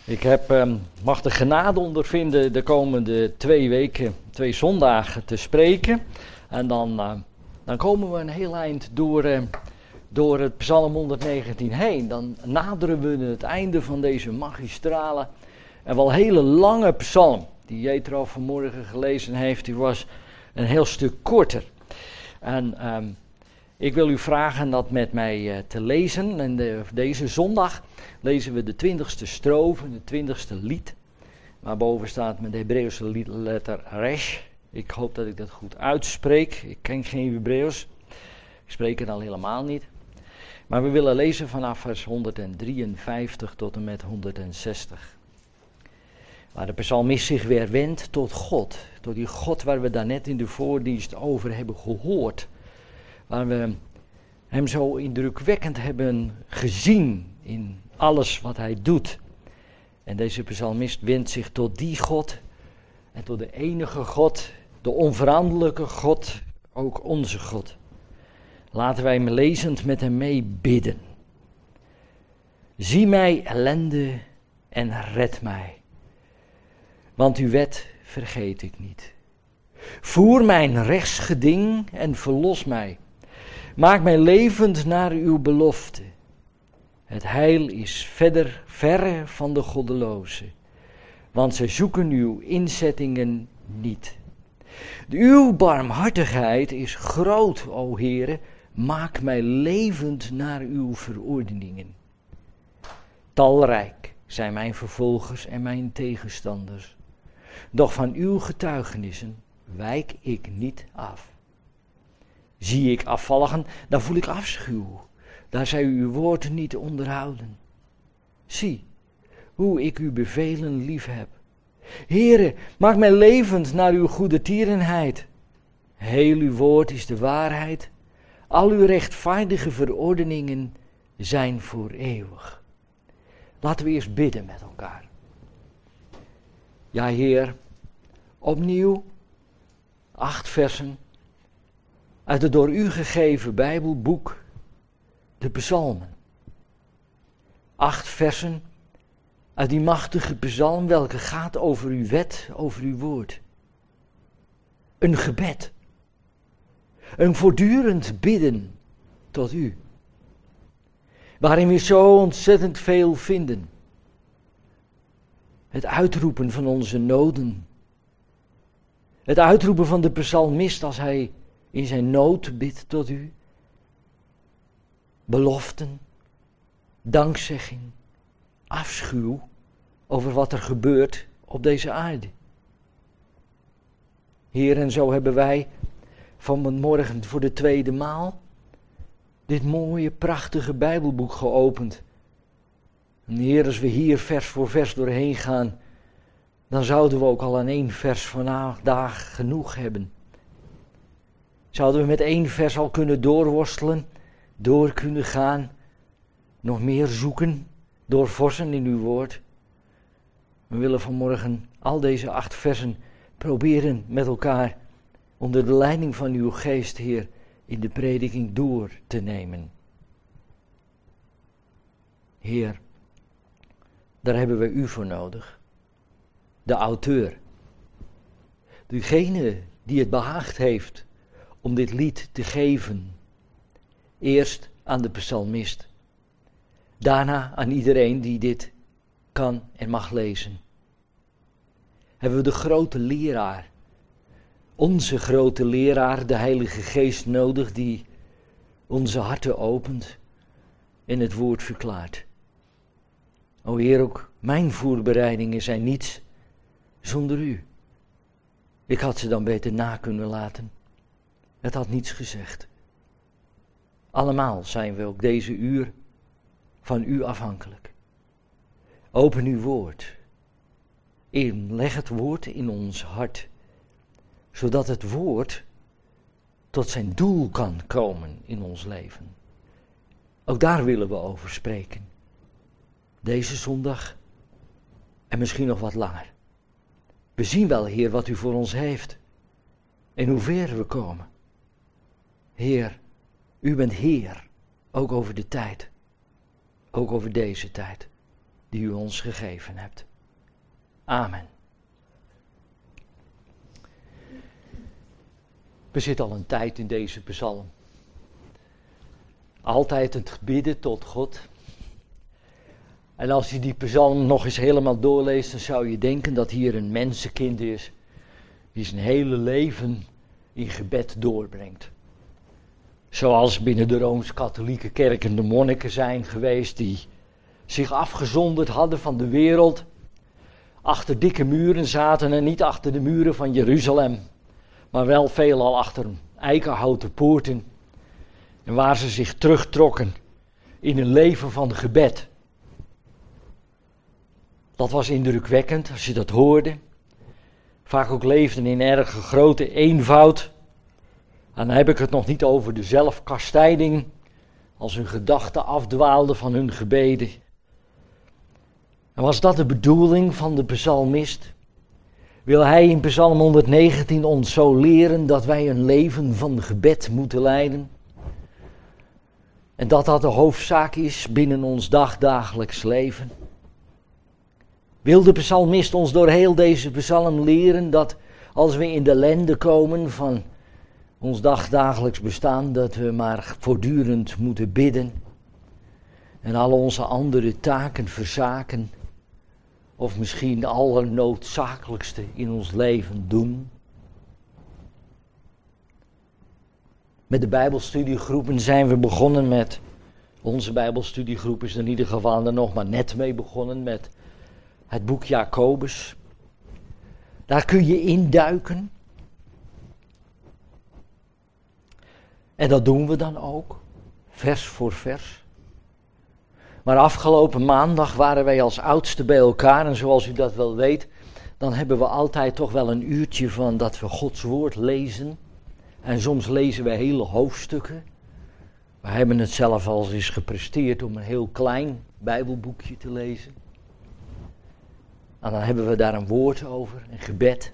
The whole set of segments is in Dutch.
Mag de genade ondervinden de komende 2 weken, 2 zondagen te spreken. En dan komen we een heel eind door het Psalm 119 heen. Dan naderen we het einde van deze magistrale en wel hele lange psalm. Die Jethro vanmorgen gelezen heeft, die was een heel stuk korter. En ik wil u vragen dat met mij te lezen. En deze zondag lezen we de 20ste strofe, de 20ste lied. Waarboven staat met de Hebreeuwse letter resh. Ik hoop dat ik dat goed uitspreek. Ik ken geen Hebreeuws. Ik spreek het al helemaal niet. Maar we willen lezen vanaf vers 153 tot en met 160. Waar de psalmist zich weer wendt tot God. Tot die God waar we daarnet in de voordienst over hebben gehoord. Waar we hem zo indrukwekkend hebben gezien in alles wat hij doet. En deze psalmist wendt zich tot die God en tot de enige God, de onveranderlijke God, ook onze God. Laten wij lezend met hem mee bidden. Zie mij ellende en red mij, want uw wet vergeet ik niet. Voer mijn rechtsgeding en verlos mij. Maak mij levend naar uw belofte. Het heil is verre van de goddelozen, want zij zoeken uw inzettingen niet. Uw barmhartigheid is groot, o Heere, maak mij levend naar uw verordeningen. Talrijk zijn mijn vervolgers en mijn tegenstanders, doch van uw getuigenissen wijk ik niet af. Zie ik afvalligen, dan voel ik afschuw. Daar zij uw woord niet onderhouden. Zie, hoe ik uw bevelen lief heb. Heere, maak mij levend naar uw goede tierenheid. Heel uw woord is de waarheid. Al uw rechtvaardige verordeningen zijn voor eeuwig. Laten we eerst bidden met elkaar. Ja, Heer, opnieuw 8 versen uit het door u gegeven Bijbelboek, de Psalmen. 8 versen uit die machtige psalm, welke gaat over uw wet, over uw woord. Een gebed. Een voortdurend bidden tot u. Waarin we zo ontzettend veel vinden. Het uitroepen van onze noden. Het uitroepen van de psalmist als hij in zijn nood bidt tot u. Beloften, dankzegging, afschuw over wat er gebeurt op deze aarde. Heer, en zo hebben wij vanmorgen voor de 2e maal dit mooie, prachtige Bijbelboek geopend. En Heer, als we hier vers voor vers doorheen gaan, dan zouden we ook al aan 1 vers vandaag genoeg hebben. Zouden we met 1 vers al kunnen doorworstelen, door kunnen gaan, nog meer zoeken, doorvorsen in uw woord. We willen vanmorgen al deze 8 versen proberen met elkaar onder de leiding van uw geest, Heer, in de prediking door te nemen. Heer, daar hebben we u voor nodig. De auteur. Degene die het behaagd heeft om dit lied te geven. Eerst aan de psalmist. Daarna aan iedereen die dit kan en mag lezen. Hebben we de grote leraar, onze grote leraar, de Heilige Geest nodig, die onze harten opent en het woord verklaart. O Heer, ook mijn voorbereidingen zijn niets zonder u. Ik had ze dan beter na kunnen laten. Het had niets gezegd. Allemaal zijn we ook deze uur van u afhankelijk. Open uw woord. Leg het woord in ons hart, zodat het woord tot zijn doel kan komen in ons leven. Ook daar willen we over spreken. Deze zondag en misschien nog wat langer. We zien wel, Heer, wat u voor ons heeft en hoe ver we komen. Heer, u bent Heer, ook over de tijd, ook over deze tijd. die u ons gegeven hebt. Amen. We zitten al een tijd in deze psalm. Altijd het bidden tot God. En als je die psalm nog eens helemaal doorleest, dan zou je denken dat hier een mensenkind is die zijn hele leven in gebed doorbrengt. Zoals binnen de Rooms-Katholieke kerken de monniken zijn geweest die zich afgezonderd hadden van de wereld, achter dikke muren zaten en niet achter de muren van Jeruzalem, maar wel veelal achter eikenhouten poorten en waar ze zich terugtrokken in een leven van gebed. Dat was indrukwekkend als je dat hoorde. Vaak ook leefden in erg grote eenvoud. En dan heb ik het nog niet over de zelfkastijding, als hun gedachten afdwaalden van hun gebeden. En was dat de bedoeling van de psalmist? Wil hij in psalm 119 ons zo leren dat wij een leven van gebed moeten leiden? En dat dat de hoofdzaak is binnen ons dagdagelijks leven? Wil de psalmist ons door heel deze psalm leren dat als we in de ellende komen van ons dagdagelijks bestaan, dat we maar voortdurend moeten bidden en al onze andere taken verzaken, of misschien de allernoodzakelijkste in ons leven doen? Met de bijbelstudiegroepen zijn we begonnen met, onze bijbelstudiegroep is er in ieder geval er nog maar net mee begonnen met het boek Jacobus. Daar kun je induiken. En dat doen we dan ook, vers voor vers. Maar afgelopen maandag waren wij als oudsten bij elkaar en zoals u dat wel weet, dan hebben we altijd toch wel een uurtje van dat we Gods woord lezen. En soms lezen we hele hoofdstukken. We hebben het zelf al eens gepresteerd om een heel klein Bijbelboekje te lezen. En dan hebben we daar een woord over, een gebed.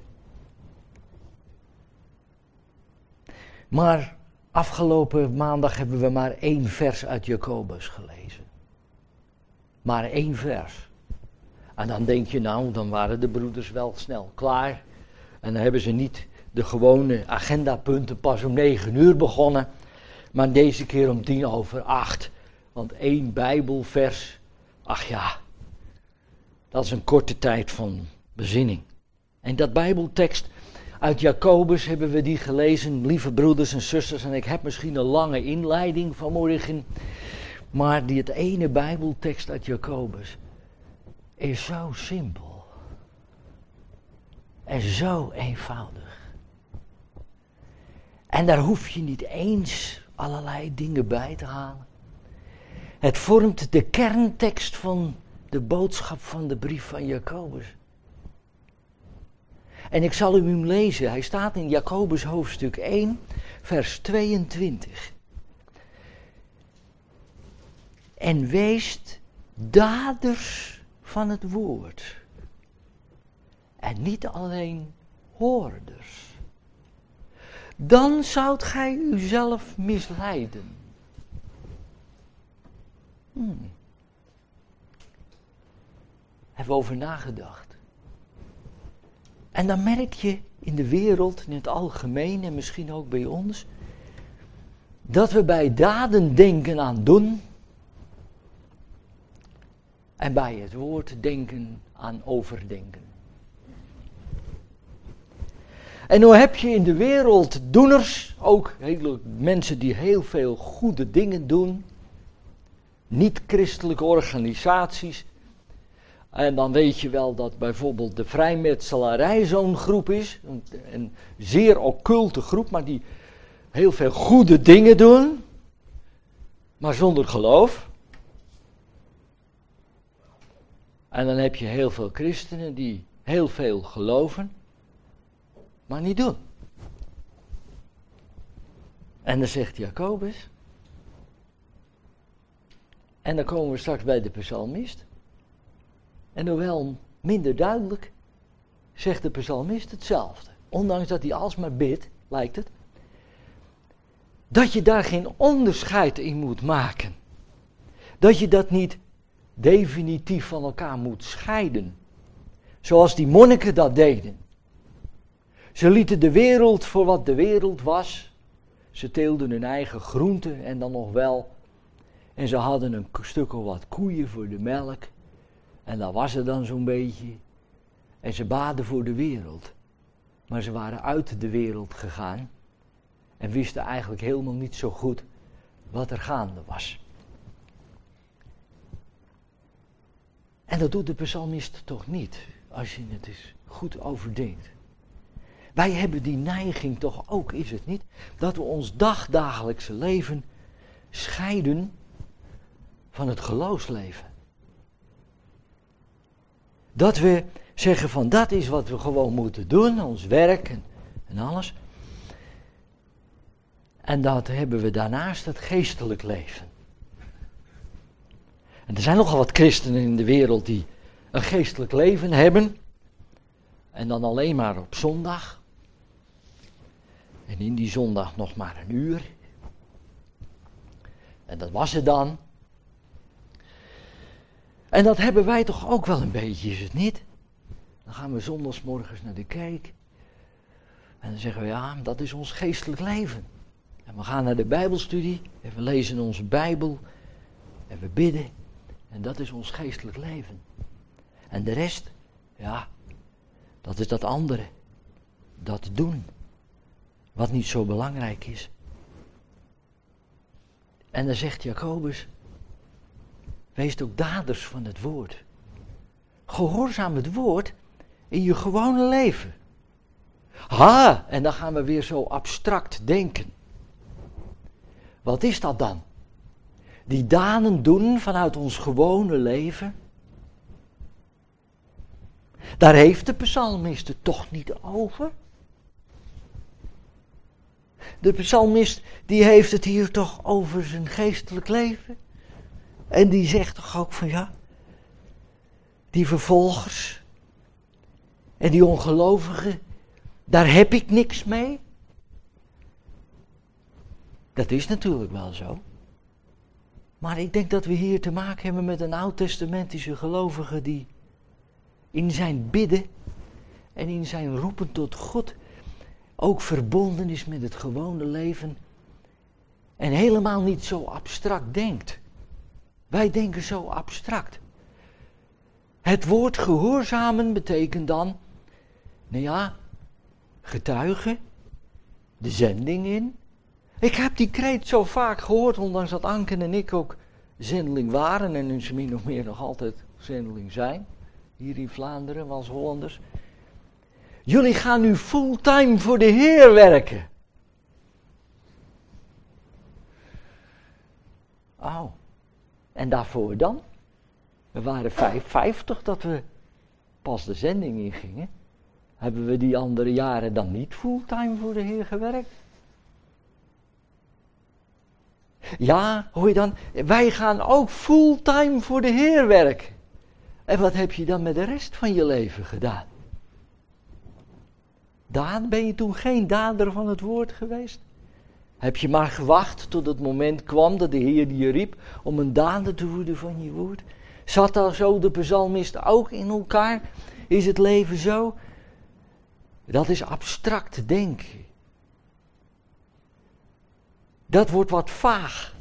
Maar afgelopen maandag hebben we maar 1 vers uit Jacobus gelezen. Maar 1 vers. En dan denk je nou, dan waren de broeders wel snel klaar. En dan hebben ze niet de gewone agendapunten pas om 9 uur begonnen. Maar deze keer om 7:50. Want 1 Bijbelvers, ach ja, dat is een korte tijd van bezinning. En dat Bijbeltekst uit Jacobus hebben we die gelezen, lieve broeders en zusters. En ik heb misschien een lange inleiding vanmorgen. Maar het ene Bijbeltekst uit Jacobus is zo simpel. En zo eenvoudig. En daar hoef je niet eens allerlei dingen bij te halen. Het vormt de kerntekst van de boodschap van de brief van Jacobus. En ik zal u hem lezen. Hij staat in Jacobus hoofdstuk 1, vers 22. En weest daders van het woord. En niet alleen hoorders. Dan zoudt gij uzelf misleiden. Hebben we over nagedacht. En dan merk je in de wereld, in het algemeen en misschien ook bij ons, dat we bij daden denken aan doen en bij het woord denken aan overdenken. En nu heb je in de wereld doeners, ook hele mensen die heel veel goede dingen doen, niet-christelijke organisaties. En dan weet je wel dat bijvoorbeeld de vrijmetselarij zo'n groep is, een zeer occulte groep, maar die heel veel goede dingen doen, maar zonder geloof. En dan heb je heel veel christenen die heel veel geloven, maar niet doen. En dan zegt Jacobus, en dan komen we straks bij de psalmist. En hoewel minder duidelijk, zegt de psalmist hetzelfde. Ondanks dat hij alsmaar bidt, lijkt het. Dat je daar geen onderscheid in moet maken. Dat je dat niet definitief van elkaar moet scheiden. Zoals die monniken dat deden. Ze lieten de wereld voor wat de wereld was. Ze teelden hun eigen groenten en dan nog wel. En ze hadden een stuk of wat koeien voor de melk. En dat was het dan zo'n beetje. En ze baden voor de wereld. Maar ze waren uit de wereld gegaan. En wisten eigenlijk helemaal niet zo goed wat er gaande was. En dat doet de psalmist toch niet, als je het eens goed overdenkt. Wij hebben die neiging toch ook, is het niet, dat we ons dagdagelijkse leven scheiden van het geloofsleven. Dat we zeggen van dat is wat we gewoon moeten doen, ons werk en alles. En dat hebben we daarnaast het geestelijk leven. En er zijn nogal wat christenen in de wereld die een geestelijk leven hebben. En dan alleen maar op zondag. En in die zondag nog maar 1 uur. En dat was het dan. En dat hebben wij toch ook wel een beetje, is het niet? Dan gaan we zondagsmorgens naar de kerk. En dan zeggen we, ja, dat is ons geestelijk leven. En we gaan naar de Bijbelstudie. En we lezen onze Bijbel. En we bidden. En dat is ons geestelijk leven. En de rest, ja, dat is dat andere. Dat doen. Wat niet zo belangrijk is. En dan zegt Jacobus, wees ook daders van het woord. Gehoorzaam het woord in je gewone leven. Ha, en dan gaan we weer zo abstract denken. Wat is dat dan? Die daden doen vanuit ons gewone leven. Daar heeft de psalmist het toch niet over? De psalmist die heeft het hier toch over zijn geestelijk leven. En die zegt toch ook van ja, die vervolgers en die ongelovigen, daar heb ik niks mee. Dat is natuurlijk wel zo. Maar ik denk dat we hier te maken hebben met een oud-testamentische gelovige die in zijn bidden en in zijn roepen tot God ook verbonden is met het gewone leven en helemaal niet zo abstract denkt. Wij denken zo abstract. Het woord gehoorzamen betekent dan, nou ja, getuigen, de zending in. Ik heb die kreet zo vaak gehoord, ondanks dat Anken en ik ook zendeling waren en nu ze min of meer nog altijd zendeling zijn, hier in Vlaanderen als Hollanders. Jullie gaan nu fulltime voor de Heer werken. Oh, en daarvoor dan? We waren 55 dat we pas de zending ingingen. Hebben we die andere jaren dan niet fulltime voor de Heer gewerkt? Ja, hoor je dan? Wij gaan ook fulltime voor de Heer werken. En wat heb je dan met de rest van je leven gedaan? Ben je toen geen dader van het woord geweest? Heb je maar gewacht tot het moment kwam dat de Heer je riep om een dader te worden van je woord? Zat daar zo de psalmist ook in elkaar? Is het leven zo? Dat is abstract denken. Dat wordt wat vaag.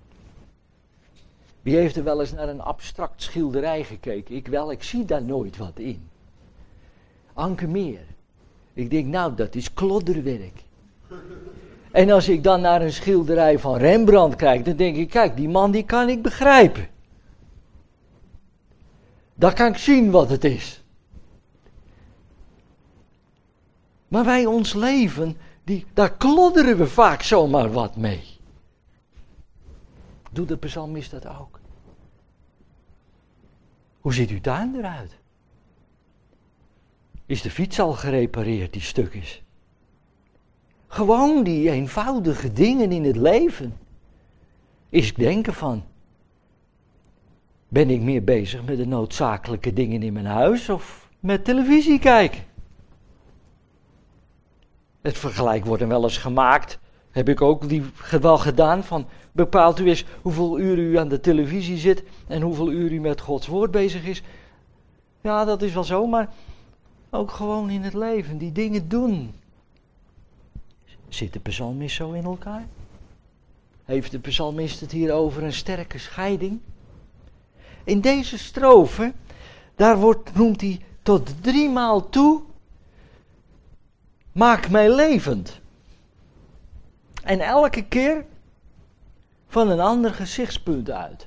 Wie heeft er wel eens naar een abstract schilderij gekeken? Ik wel, ik zie daar nooit wat in. Anke meer. Ik denk, nou, dat is klodderwerk. En als ik dan naar een schilderij van Rembrandt kijk, dan denk ik, kijk, die man die kan ik begrijpen. Dan kan ik zien wat het is. Maar wij ons leven, daar klodderen we vaak zomaar wat mee. Doet de psalmist dat ook? Hoe ziet uw tuin eruit? Is de fiets al gerepareerd die stuk is? Gewoon die eenvoudige dingen in het leven. Is ik denken van, ben ik meer bezig met de noodzakelijke dingen in mijn huis of met televisie kijken? Het vergelijk wordt dan wel eens gemaakt Heb ik ook wel gedaan van, bepaalt u eens hoeveel uren u aan de televisie zit en hoeveel uren u met Gods woord bezig is. Ja, dat is wel zo, maar ook gewoon in het leven, die dingen doen. Zit de psalmist zo in elkaar? Heeft de psalmist het hier over een sterke scheiding? In deze strofe, daar noemt hij tot 3 maal toe, maak mij levend. En elke keer van een ander gezichtspunt uit.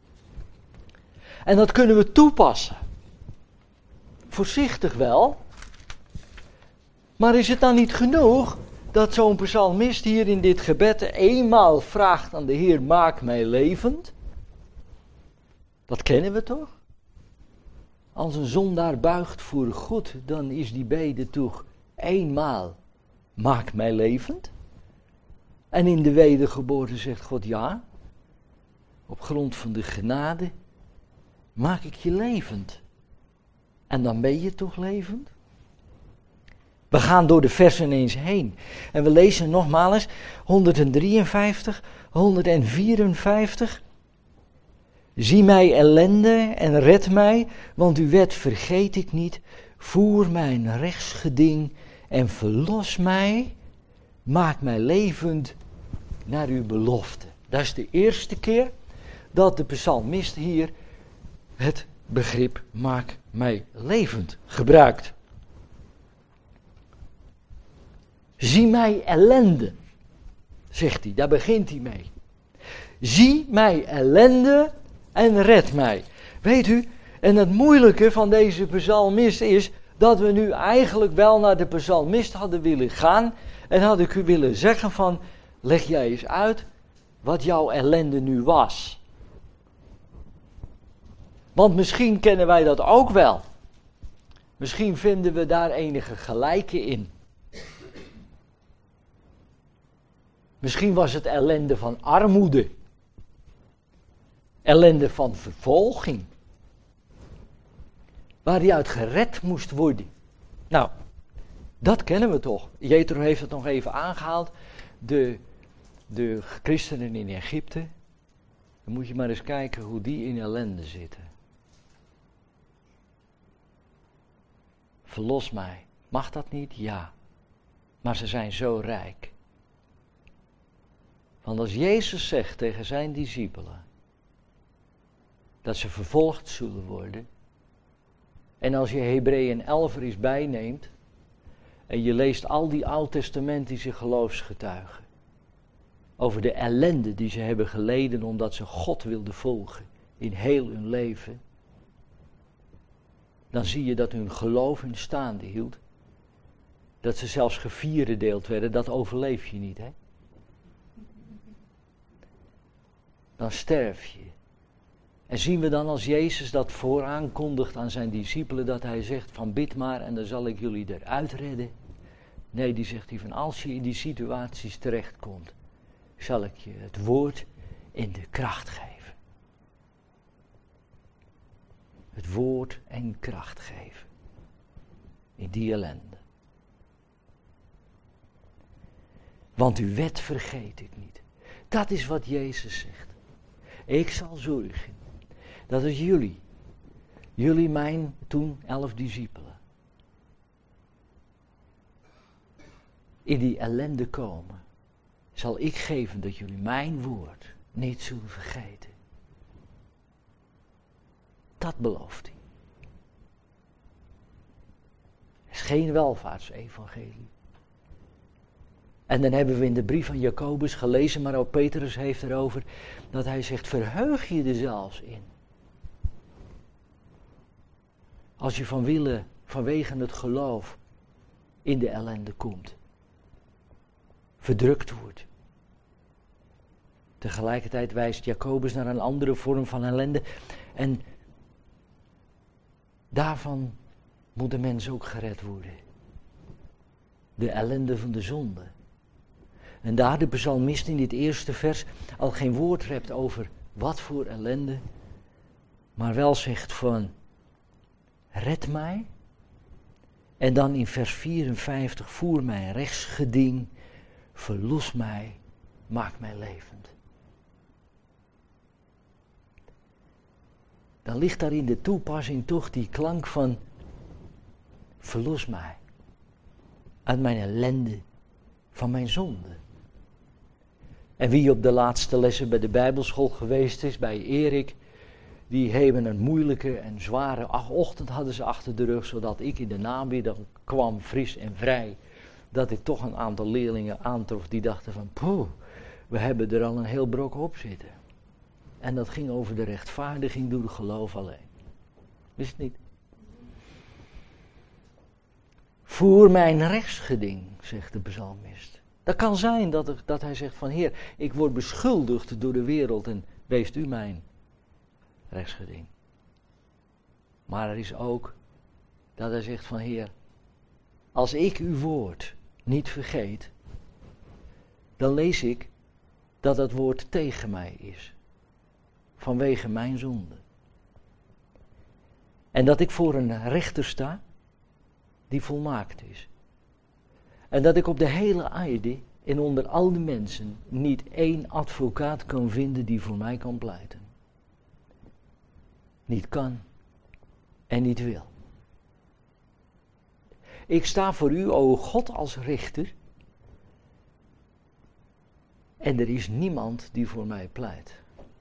En dat kunnen we toepassen. Voorzichtig wel. Maar is het dan niet genoeg dat zo'n psalmist hier in dit gebed eenmaal vraagt aan de Heer, maak mij levend? Dat kennen we toch? Als een zondaar buigt voor God, dan is die bede toch eenmaal, maak mij levend? En in de wedergeboorte zegt God ja, op grond van de genade maak ik je levend. En dan ben je toch levend? We gaan door de versen eens heen. En we lezen nogmaals 153, 154. Zie mij ellende en red mij, want uw wet vergeet ik niet. Voer mijn rechtsgeding en verlos mij. Maak mij levend naar uw belofte. Dat is de eerste keer dat de psalmist hier het begrip maak mij levend gebruikt. Zie mij ellende, zegt hij, daar begint hij mee. Zie mij ellende en red mij. Weet u, en het moeilijke van deze psalmist is dat we nu eigenlijk wel naar de psalmist hadden willen gaan en had ik u willen zeggen van, leg jij eens uit wat jouw ellende nu was. Want misschien kennen wij dat ook wel. Misschien vinden we daar enige gelijken in. Misschien was het ellende van armoede. Ellende van vervolging. Waar hij uit gered moest worden. Nou, dat kennen we toch. Jethro heeft het nog even aangehaald. De christenen in Egypte. Dan moet je maar eens kijken hoe die in ellende zitten. Verlos mij. Mag dat niet? Ja. Maar ze zijn zo rijk. Want als Jezus zegt tegen zijn discipelen dat ze vervolgd zullen worden, en als je Hebreeën 11 er eens bijneemt en je leest al die oud-testamentische geloofsgetuigen over de ellende die ze hebben geleden omdat ze God wilden volgen in heel hun leven, dan zie je dat hun geloof hun staande hield, dat ze zelfs gevierendeeld werden. Dat overleef je niet, hè? Dan sterf je. En zien we dan als Jezus dat vooraankondigt aan zijn discipelen, dat hij zegt van bid maar en dan zal ik jullie eruit redden. Nee, die zegt hij van als je in die situaties terechtkomt, zal ik je het woord in de kracht geven. Het woord en kracht geven. In die ellende. Want uw wet vergeet ik niet. Dat is wat Jezus zegt. Ik zal zorgen dat als jullie mijn toen 11 discipelen, in die ellende komen, zal ik geven dat jullie mijn woord niet zullen vergeten. Dat belooft hij. Het is geen welvaartsevangelie. En dan hebben we in de brief van Jacobus gelezen, maar ook Petrus heeft erover, dat hij zegt, verheug je er zelfs in. Als je vanwege het geloof in de ellende komt. Verdrukt wordt. Tegelijkertijd wijst Jacobus naar een andere vorm van ellende. En daarvan moet de mens ook gered worden. De ellende van de zonde. En daar de psalmist in dit eerste vers al geen woord rept over wat voor ellende, maar wel zegt van red mij. En dan in vers 54 voer mijn rechtsgeding, verlos mij, maak mij levend. Dan ligt daar in de toepassing toch die klank van verlos mij uit mijn ellende, van mijn zonde. En wie op de laatste lessen bij de Bijbelschool geweest is, bij Erik, die hebben een moeilijke en zware ochtend hadden ze achter de rug, zodat ik in de namiddag kwam, fris en vrij, dat ik toch een aantal leerlingen aantrof die dachten van, poeh, we hebben er al een heel brok op zitten. En dat ging over de rechtvaardiging door het geloof alleen. Wist het niet? Voer mijn rechtsgeding, zegt de psalmist. Dat kan zijn dat hij zegt van, Heer, ik word beschuldigd door de wereld en wees u mijn rechtsgeding. Maar er is ook dat hij zegt van, Heer, als ik uw woord niet vergeet, dan lees ik dat het woord tegen mij is. Vanwege mijn zonde. En dat ik voor een rechter sta die volmaakt is. En dat ik op de hele aarde en onder al de mensen niet één advocaat kan vinden die voor mij kan pleiten. Niet kan en niet wil. Ik sta voor u, o God, als rechter. En er is niemand die voor mij pleit.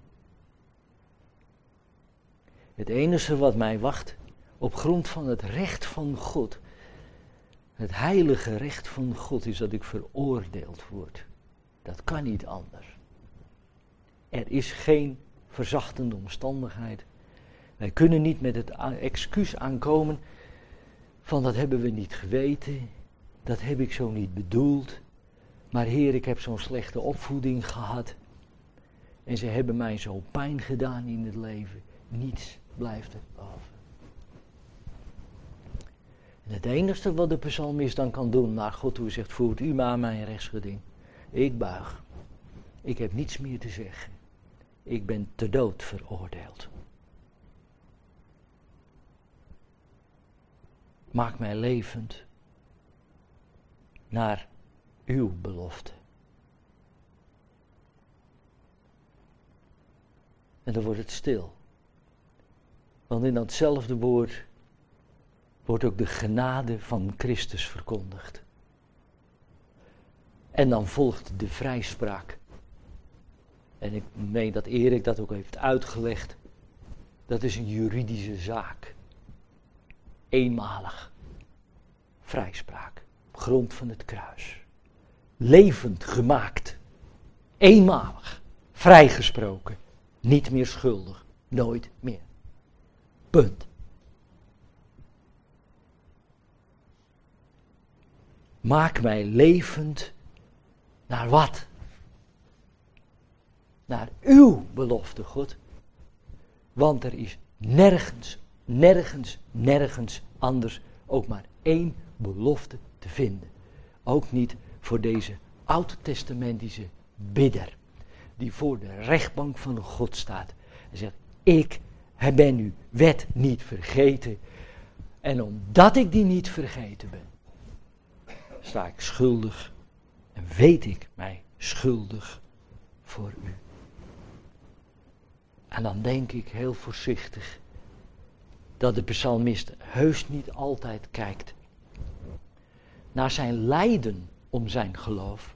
Het enige wat mij wacht, op grond van het recht van God, het heilige recht van God, is dat ik veroordeeld word. Dat kan niet anders. Er is geen verzachtende omstandigheid. Wij kunnen niet met het excuus aankomen van dat hebben we niet geweten, dat heb ik zo niet bedoeld, maar Heer, ik heb zo'n slechte opvoeding gehad en ze hebben mij zo pijn gedaan in het leven. Niets blijft er over. En het enige wat de psalmist dan kan doen naar God toe zegt, voert u maar mijn rechtsgeding. Ik buig. Ik heb niets meer te zeggen. Ik ben ter dood veroordeeld. Maak mij levend naar uw belofte. En dan wordt het stil. Want in datzelfde woord wordt ook de genade van Christus verkondigd. En dan volgt de vrijspraak. En ik meen dat Erik dat ook heeft uitgelegd. Dat is een juridische zaak. Eenmalig. Vrijspraak. Op grond van het kruis. Levend gemaakt. Eenmalig. Vrijgesproken. Niet meer schuldig. Nooit meer. Punt. Maak mij levend naar wat? Naar uw belofte, God. Want er is nergens anders ook maar één belofte te vinden. Ook niet voor deze oud-testamentische bidder. Die voor de rechtbank van God staat. En zegt, ik ben uw wet niet vergeten. En omdat ik die niet vergeten ben, sta ik schuldig en weet ik mij schuldig voor u. En dan denk ik heel voorzichtig dat de psalmist heus niet altijd kijkt naar zijn lijden om zijn geloof.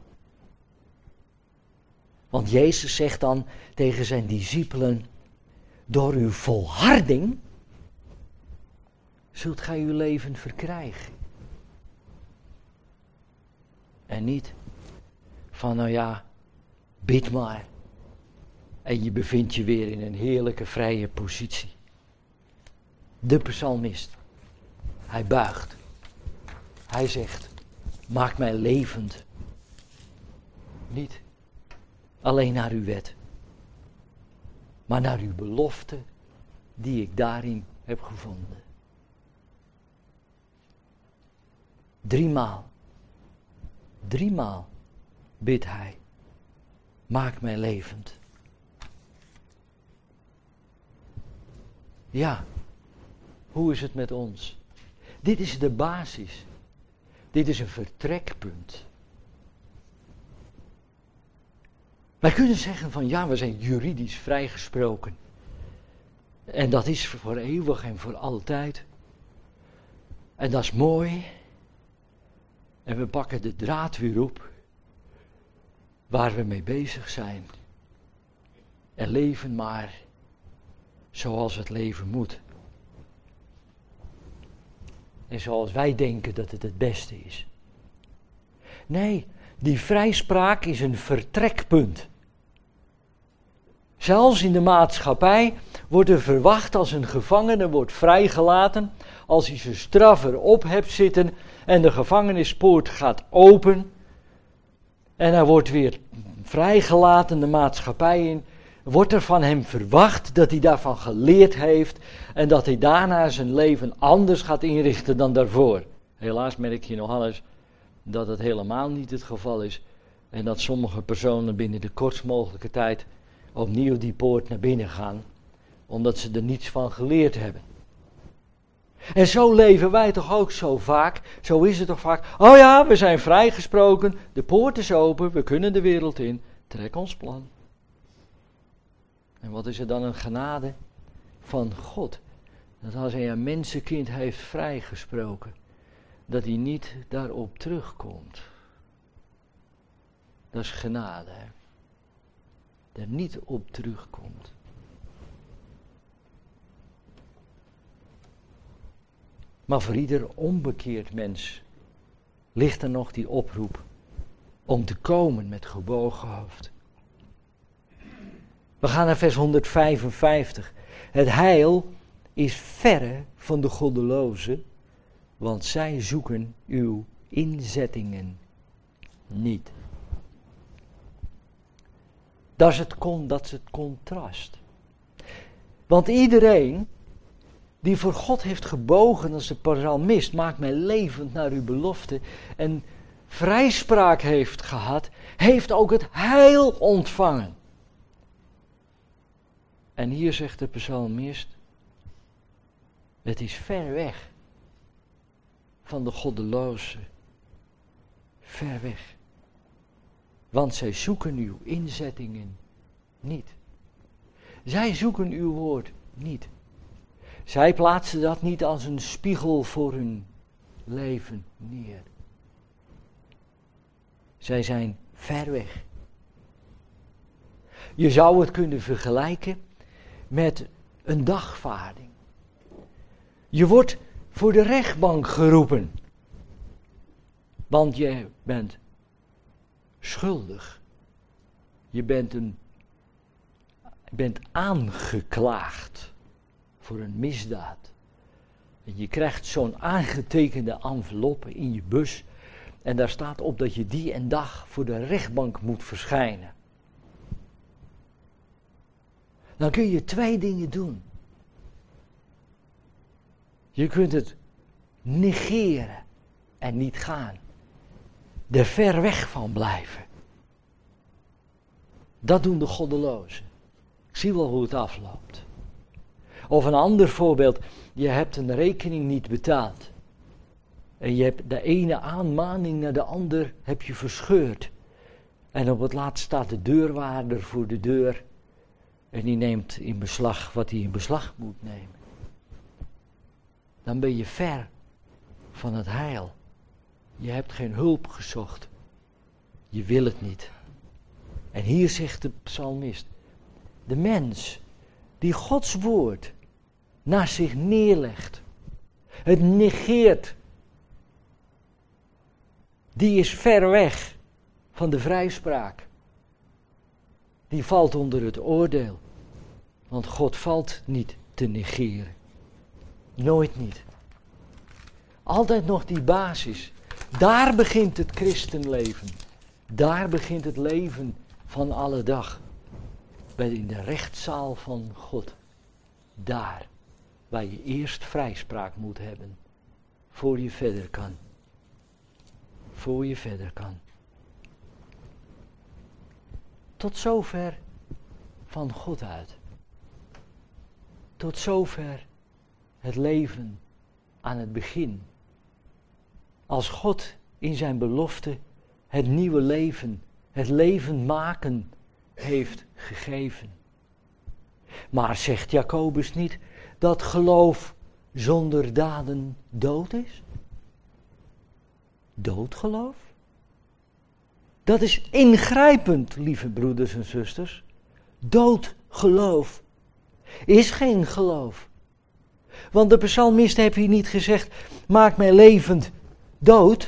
Want Jezus zegt dan tegen zijn discipelen, door uw volharding zult gij uw leven verkrijgen. En niet van, nou ja, bid maar. En je bevindt je weer in een heerlijke vrije positie. De psalmist, hij buigt. Hij zegt, maak mij levend. Niet alleen naar uw wet, maar naar uw belofte die ik daarin heb gevonden. 3 maal bidt hij, maak mij levend. Ja, hoe is het met ons? Dit is de basis. Dit is een vertrekpunt. Wij kunnen zeggen van ja, we zijn juridisch vrijgesproken. En dat is voor eeuwig en voor altijd. En dat is mooi. En we pakken de draad weer op waar we mee bezig zijn. En leven maar zoals het leven moet. En zoals wij denken dat het beste is. Nee, die vrijspraak is een vertrekpunt. Zelfs in de maatschappij wordt er verwacht als een gevangene wordt vrijgelaten, als hij zijn straf erop hebt zitten en de gevangenispoort gaat open en hij wordt weer vrijgelaten de maatschappij in, wordt er van hem verwacht dat hij daarvan geleerd heeft en dat hij daarna zijn leven anders gaat inrichten dan daarvoor. Helaas merk je nog eens dat het helemaal niet het geval is en dat sommige personen binnen de kortst mogelijke tijd opnieuw die poort naar binnen gaan, omdat ze er niets van geleerd hebben. En zo leven wij toch ook zo vaak, zo is het toch vaak, oh ja, we zijn vrijgesproken, de poort is open, we kunnen de wereld in, trek ons plan. En wat is er dan een genade van God, dat als hij een mensenkind heeft vrijgesproken, dat hij niet daarop terugkomt. Dat is genade, hè. Er niet op terugkomt. Maar voor ieder onbekeerd mens ligt er nog die oproep om te komen met gebogen hoofd. We gaan naar vers 155. Het heil is verre van de goddelozen, want zij zoeken uw inzettingen niet. Dat is het contrast. Want iedereen die voor God heeft gebogen als de psalmist, maakt mij levend naar uw belofte, en vrijspraak heeft gehad, heeft ook het heil ontvangen. En hier zegt de psalmist, het is ver weg van de goddelozen. Ver weg. Want zij zoeken uw inzettingen niet. Zij zoeken uw woord niet. Zij plaatsen dat niet als een spiegel voor hun leven neer. Zij zijn ver weg. Je zou het kunnen vergelijken met een dagvaarding. Je wordt voor de rechtbank geroepen. Want je bent schuldig. Je bent aangeklaagd voor een misdaad. En je krijgt zo'n aangetekende envelop in je bus. En daar staat op dat je die en dag voor de rechtbank moet verschijnen. Dan kun je 2 dingen doen. Je kunt het negeren en niet gaan. Er ver weg van blijven. Dat doen de goddelozen. Ik zie wel hoe het afloopt. Of een ander voorbeeld. Je hebt een rekening niet betaald. En je hebt de ene aanmaning naar de ander heb je verscheurd. En op het laatst staat de deurwaarder voor de deur. En die neemt in beslag wat hij in beslag moet nemen. Dan ben je ver van het heil. Je hebt geen hulp gezocht. Je wil het niet. En hier zegt de psalmist. De mens die Gods woord naast zich neerlegt. Het negeert. Die is ver weg van de vrijspraak. Die valt onder het oordeel. Want God valt niet te negeren. Nooit niet. Altijd nog die basis. Daar begint het christenleven. Daar begint het leven van alle dag. In de rechtszaal van God. Daar. Waar je eerst vrijspraak moet hebben. Voor je verder kan. Voor je verder kan. Tot zover van God uit. Tot zover het leven aan het begin. Als God in zijn belofte het nieuwe leven, het leven maken heeft gegeven. Maar zegt Jacobus niet dat geloof zonder daden dood is? Doodgeloof? Dat is ingrijpend, lieve broeders en zusters. Doodgeloof is geen geloof. Want de psalmist heeft hier niet gezegd, maak mij levend dood.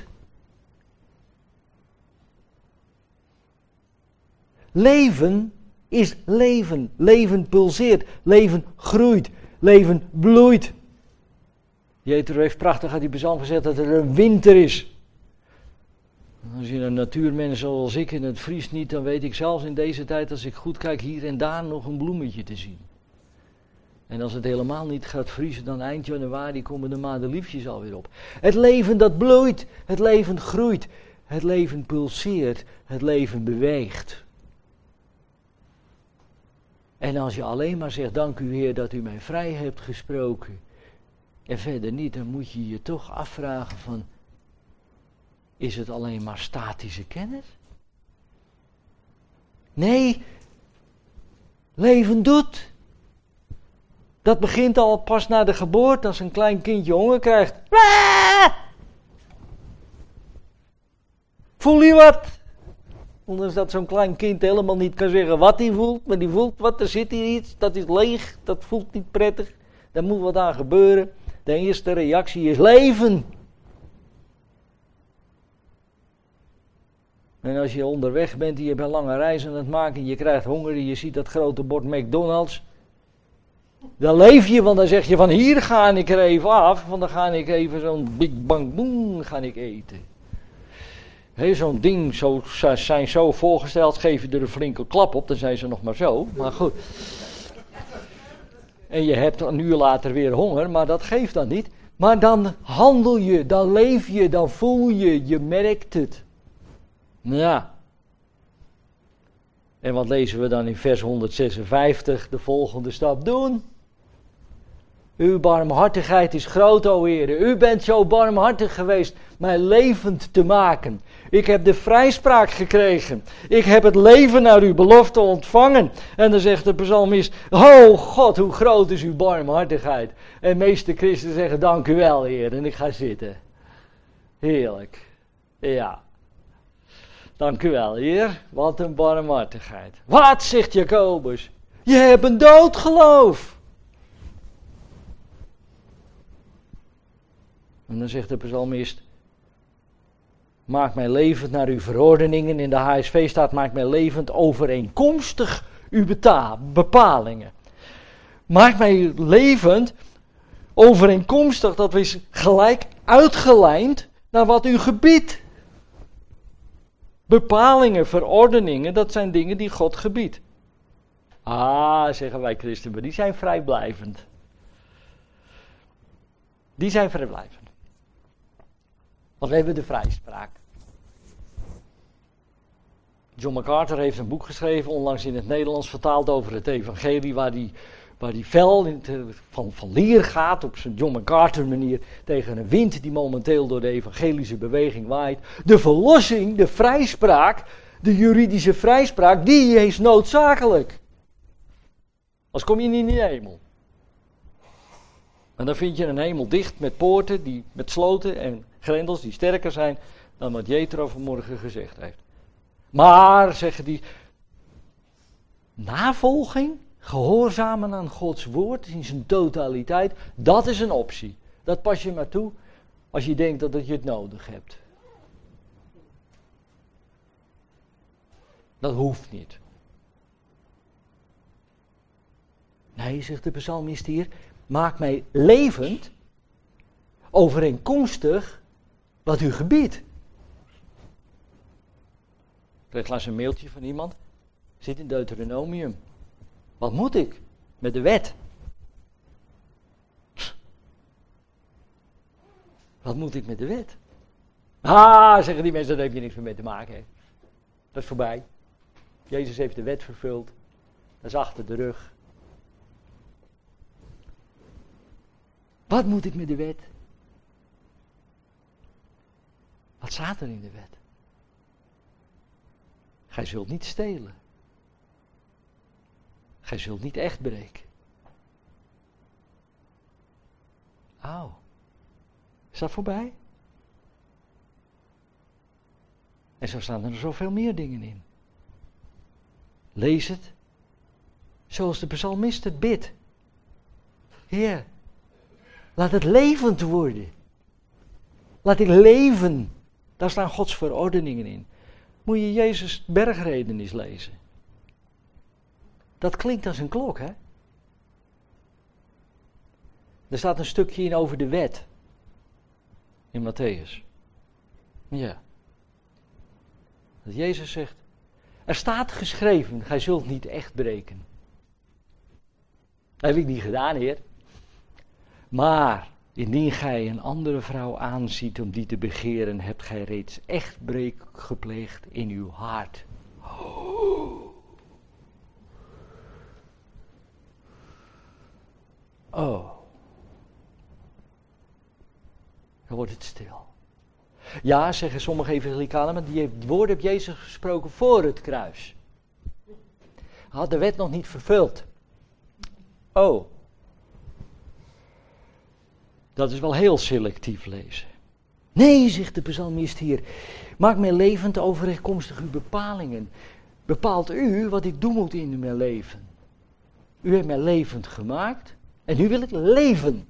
Leven is leven. Leven pulseert. Leven groeit. Leven bloeit. Jethro heeft prachtig uit die psalm gezegd dat er een winter is. Als je een natuurmens zoals ik en het vriest niet, dan weet ik zelfs in deze tijd, als ik goed kijk, hier en daar nog een bloemetje te zien. En als het helemaal niet gaat vriezen, dan eind januari komen de madeliefjes alweer op. Het leven dat bloeit, het leven groeit, het leven pulseert, het leven beweegt. En als je alleen maar zegt, dank u Heer dat u mij vrij hebt gesproken, en verder niet, dan moet je je toch afvragen van, is het alleen maar statische kennis? Nee, leven doet. Dat begint al pas na de geboorte, als een klein kindje honger krijgt. Voel je wat? Ondanks dat zo'n klein kind helemaal niet kan zeggen wat hij voelt, maar die voelt wat, er zit hier iets, dat is leeg, dat voelt niet prettig. Daar moet wat aan gebeuren. De eerste reactie is leven. En als je onderweg bent en je bent lange reizen aan het maken en je krijgt honger en je ziet dat grote bord McDonald's. Dan leef je, want dan zeg je van hier ga ik er even af, want dan ga ik even zo'n big bang boom ga ik eten. Zo'n ding, zijn zo voorgesteld, geef je er een flinke klap op, dan zijn ze nog maar zo, maar goed. En je hebt een uur later weer honger, maar dat geeft dan niet. Maar dan handel je, dan leef je, dan voel je, je merkt het. Ja. En wat lezen we dan in vers 156, de volgende stap doen? Uw barmhartigheid is groot, o Heere. U bent zo barmhartig geweest mij levend te maken. Ik heb de vrijspraak gekregen. Ik heb het leven naar uw belofte ontvangen. En dan zegt de psalmist, oh God, hoe groot is uw barmhartigheid. En de meeste christenen zeggen, dank u wel, Heer. En ik ga zitten. Heerlijk. Ja. Dank u wel, Heer. Wat een barmhartigheid. Wat, zegt Jacobus? Je hebt een doodgeloof. En dan zegt de psalmist, maak mij levend naar uw verordeningen. In de HSV staat, maak mij levend overeenkomstig uw bepalingen. Maak mij levend overeenkomstig, dat is gelijk uitgelijnd naar wat u gebiedt. Bepalingen, verordeningen, dat zijn dingen die God gebiedt. Ah, zeggen wij christenen, maar die zijn vrijblijvend. Die zijn vrijblijvend. Want we hebben de vrijspraak. John MacArthur heeft een boek geschreven, onlangs in het Nederlands vertaald over het evangelie, waar die fel van leer gaat op zijn John MacArthur manier tegen een wind die momenteel door de evangelische beweging waait. De verlossing, de vrijspraak, de juridische vrijspraak, die is noodzakelijk. Anders kom je niet in de hemel. En dan vind je een hemel dicht met poorten, met sloten en grendels die sterker zijn dan wat Jethro vanmorgen gezegd heeft. Maar, zeggen die, navolging, gehoorzamen aan Gods woord in zijn totaliteit, dat is een optie. Dat pas je maar toe als je denkt dat je het nodig hebt. Dat hoeft niet. Nee, zegt de psalmist hier, maak mij levend, overeenkomstig wat u gebiedt. Ik kreeg laatst een mailtje van iemand, zit in Deuteronomium. Wat moet ik met de wet? Wat moet ik met de wet? Ah, zeggen die mensen, daar heb je niks meer mee te maken. Hè. Dat is voorbij. Jezus heeft de wet vervuld. Dat is achter de rug. Wat moet ik met de wet? Wat staat er in de wet? Gij zult niet stelen. gij zult niet echt breken. Auw. Is dat voorbij? En zo staan er zoveel meer dingen in. Lees het. Zoals de psalmist het bidt. Heer, laat het levend worden. Laat ik leven. Daar staan Gods verordeningen in. Moet je Jezus' bergreden eens lezen. Dat klinkt als een klok, hè? Er staat een stukje in over de wet. In Matthäus. Ja. Dat Jezus zegt, er staat geschreven, gij zult niet echt breken. Dat heb ik niet gedaan, Heer. Maar, indien gij een andere vrouw aanziet om die te begeren, hebt gij reeds echt breek gepleegd in uw hart. Oh. Dan wordt het stil. Ja, zeggen sommige evangelicalen, maar die woorden heeft Jezus gesproken voor het kruis. Hij had de wet nog niet vervuld. Oh. Dat is wel heel selectief lezen. Nee, zegt de psalmist hier. Maak mij levend overeenkomstig uw bepalingen. Bepaalt u wat ik doen moet in mijn leven. U heeft mij levend gemaakt. En nu wil ik leven.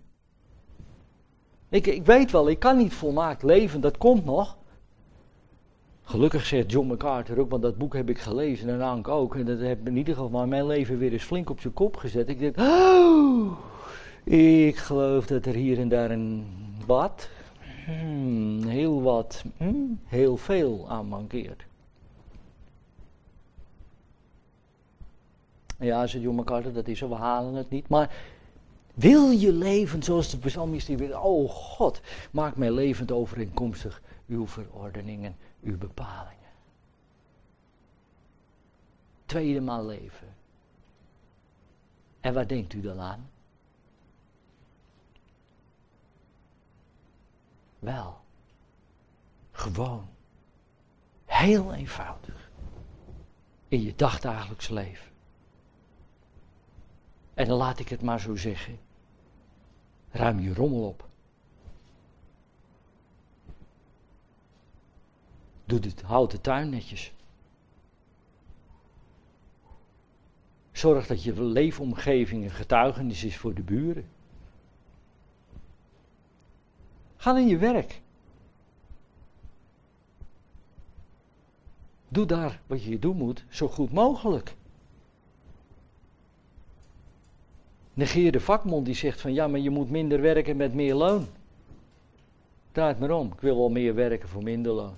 Ik weet wel, ik kan niet volmaakt leven, dat komt nog. Gelukkig zegt John MacArthur ook, want dat boek heb ik gelezen en Ank ook. En dat heeft in ieder geval mijn leven weer eens flink op zijn kop gezet. Ik denk, oh, ik geloof dat er hier en daar een wat, heel wat, heel veel aan mankeert. Ja, zegt John MacArthur, dat is zo, we halen het niet, maar... Wil je leven zoals de psalmist die wil? Oh God, maak mij levend overeenkomstig uw verordeningen, uw bepalingen. Tweede maal leven. En waar denkt u dan aan? Wel, gewoon, heel eenvoudig, in je dagdagelijks leven. En dan laat ik het maar zo zeggen. Ruim je rommel op. Houd de tuin netjes. Zorg dat je leefomgeving een getuigenis is voor de buren. Ga naar je werk. Doe daar wat je doen moet, zo goed mogelijk. Negeer de vakbond die zegt van ja, maar je moet minder werken met meer loon. Draait maar om, ik wil wel meer werken voor minder loon.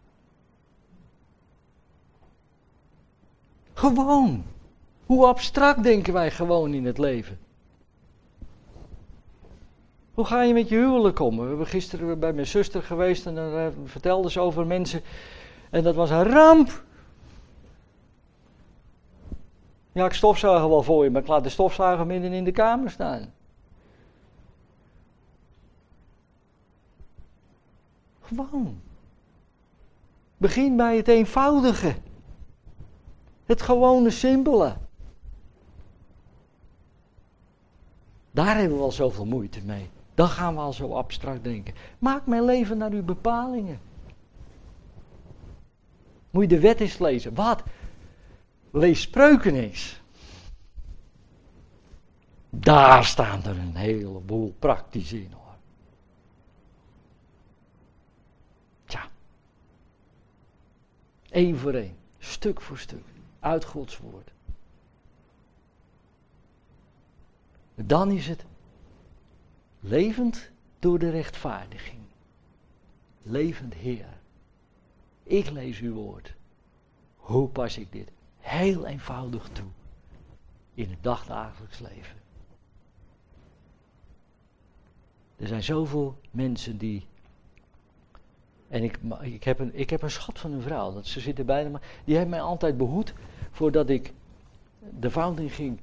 Gewoon. Hoe abstract denken wij gewoon in het leven? Hoe ga je met je huwelijk om? We hebben gisteren bij mijn zuster geweest en dan vertelde ze over mensen. En dat was een ramp. Ja, ik stofzuiger wel voor je, maar ik laat de stofzuiger midden in de kamer staan. Gewoon. Begin bij het eenvoudige. Het gewone simpele. Daar hebben we al zoveel moeite mee. Dan gaan we al zo abstract denken. Maak mijn leven naar uw bepalingen. Moet je de wet eens lezen. Wat? Lees Spreuken eens. Daar staan er een heleboel praktisch in hoor. Tja. Eén voor één. Stuk voor stuk. Uit Gods woord. Dan is het levend door de rechtvaardiging. Levend Heer. Ik lees uw woord. Hoe pas ik dit heel eenvoudig toe in het dagdagelijks leven? Er zijn zoveel mensen die... En ik heb een schat van een vrouw, dat ze zit er bijna, maar die heeft mij altijd behoed voordat ik de fout in ging.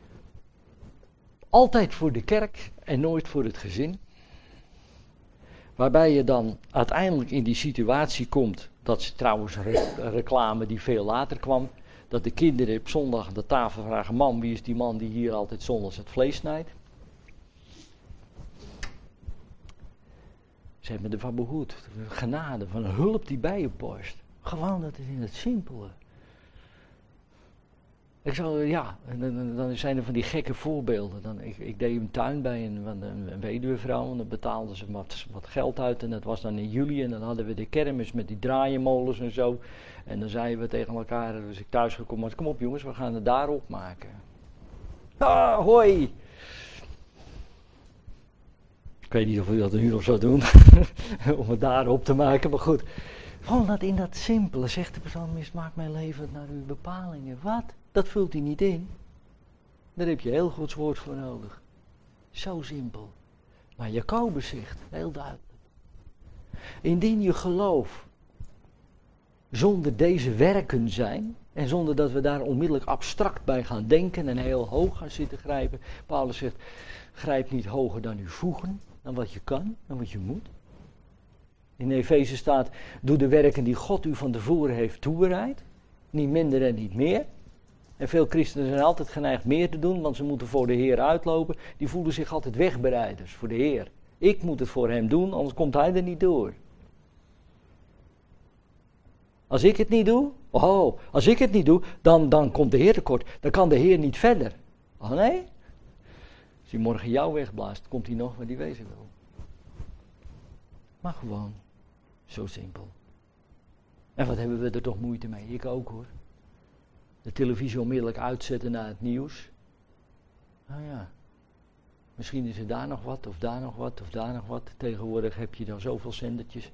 Altijd voor de kerk en nooit voor het gezin. Waarbij je dan uiteindelijk in die situatie komt, dat is trouwens reclame die veel later kwam, dat de kinderen op zondag aan de tafel vragen: mam, wie is die man die hier altijd zondags het vlees snijdt? Ze hebben ervan behoed. Genade, van een hulp die bij je past. Gewoon, dat is in het simpele. Ik zou, ja, dan zijn er van die gekke voorbeelden. Ik deed een tuin bij een weduwevrouw en dan betaalden ze wat geld uit en dat was dan in juli en dan hadden we de kermis met die draaienmolens en zo. En dan zeiden we tegen elkaar, dus ik thuis gekomen was, kom op jongens, we gaan het daar opmaken. Ah, hoi! Ik weet niet of we dat nu nog zo doen, om het daar op te maken, maar goed. Gewoon dat in dat simpele, zegt de psalmist, maak mijn leven naar uw bepalingen. Wat? Dat vult hij niet in. Daar heb je heel Gods woord voor nodig. Zo simpel. Maar Jacobus zegt, heel duidelijk. Indien je geloof zonder deze werken zijn, en zonder dat we daar onmiddellijk abstract bij gaan denken en heel hoog gaan zitten grijpen. Paulus zegt, grijp niet hoger dan uw voegen, dan wat je kan, dan wat je moet. In Efeze staat, doe de werken die God u van tevoren heeft toebereid. Niet minder en niet meer. En veel christenen zijn altijd geneigd meer te doen, want ze moeten voor de Heer uitlopen. Die voelen zich altijd wegbereiders voor de Heer. Ik moet het voor hem doen, anders komt hij er niet door. Als ik het niet doe, dan komt de Heer tekort. Dan kan de Heer niet verder. Oh nee? Als hij morgen jou wegblaast, komt hij nog waar hij wezen wil. Maar gewoon, zo simpel. En wat hebben we er toch moeite mee? Ik ook hoor. De televisie onmiddellijk uitzetten naar het nieuws. Nou ja, misschien is er daar nog wat, of daar nog wat, of daar nog wat. Tegenwoordig heb je dan zoveel zendertjes.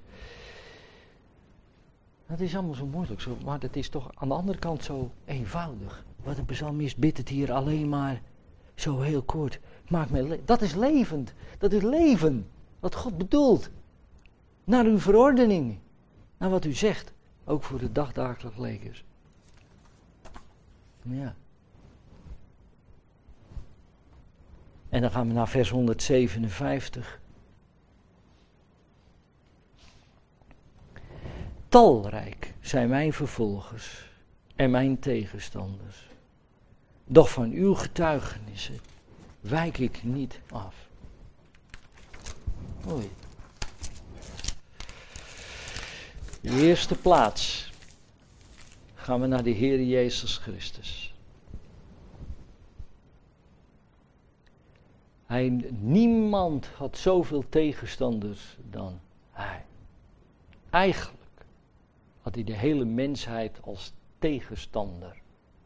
Dat is allemaal zo moeilijk, maar dat is toch aan de andere kant zo eenvoudig. Wat een psalmist bidt het hier alleen maar zo heel kort. Dat is levend, dat is leven, wat God bedoelt. Naar uw verordening, naar wat u zegt, ook voor de dagdagelijks levens. Ja. En dan gaan we naar vers 157. Talrijk zijn mijn vervolgers en mijn tegenstanders. Doch van uw getuigenissen wijk ik niet af. Oei. In de eerste plaats gaan we naar de Heer Jezus Christus. Niemand had zoveel tegenstanders dan hij. Eigenlijk had hij de hele mensheid als tegenstander.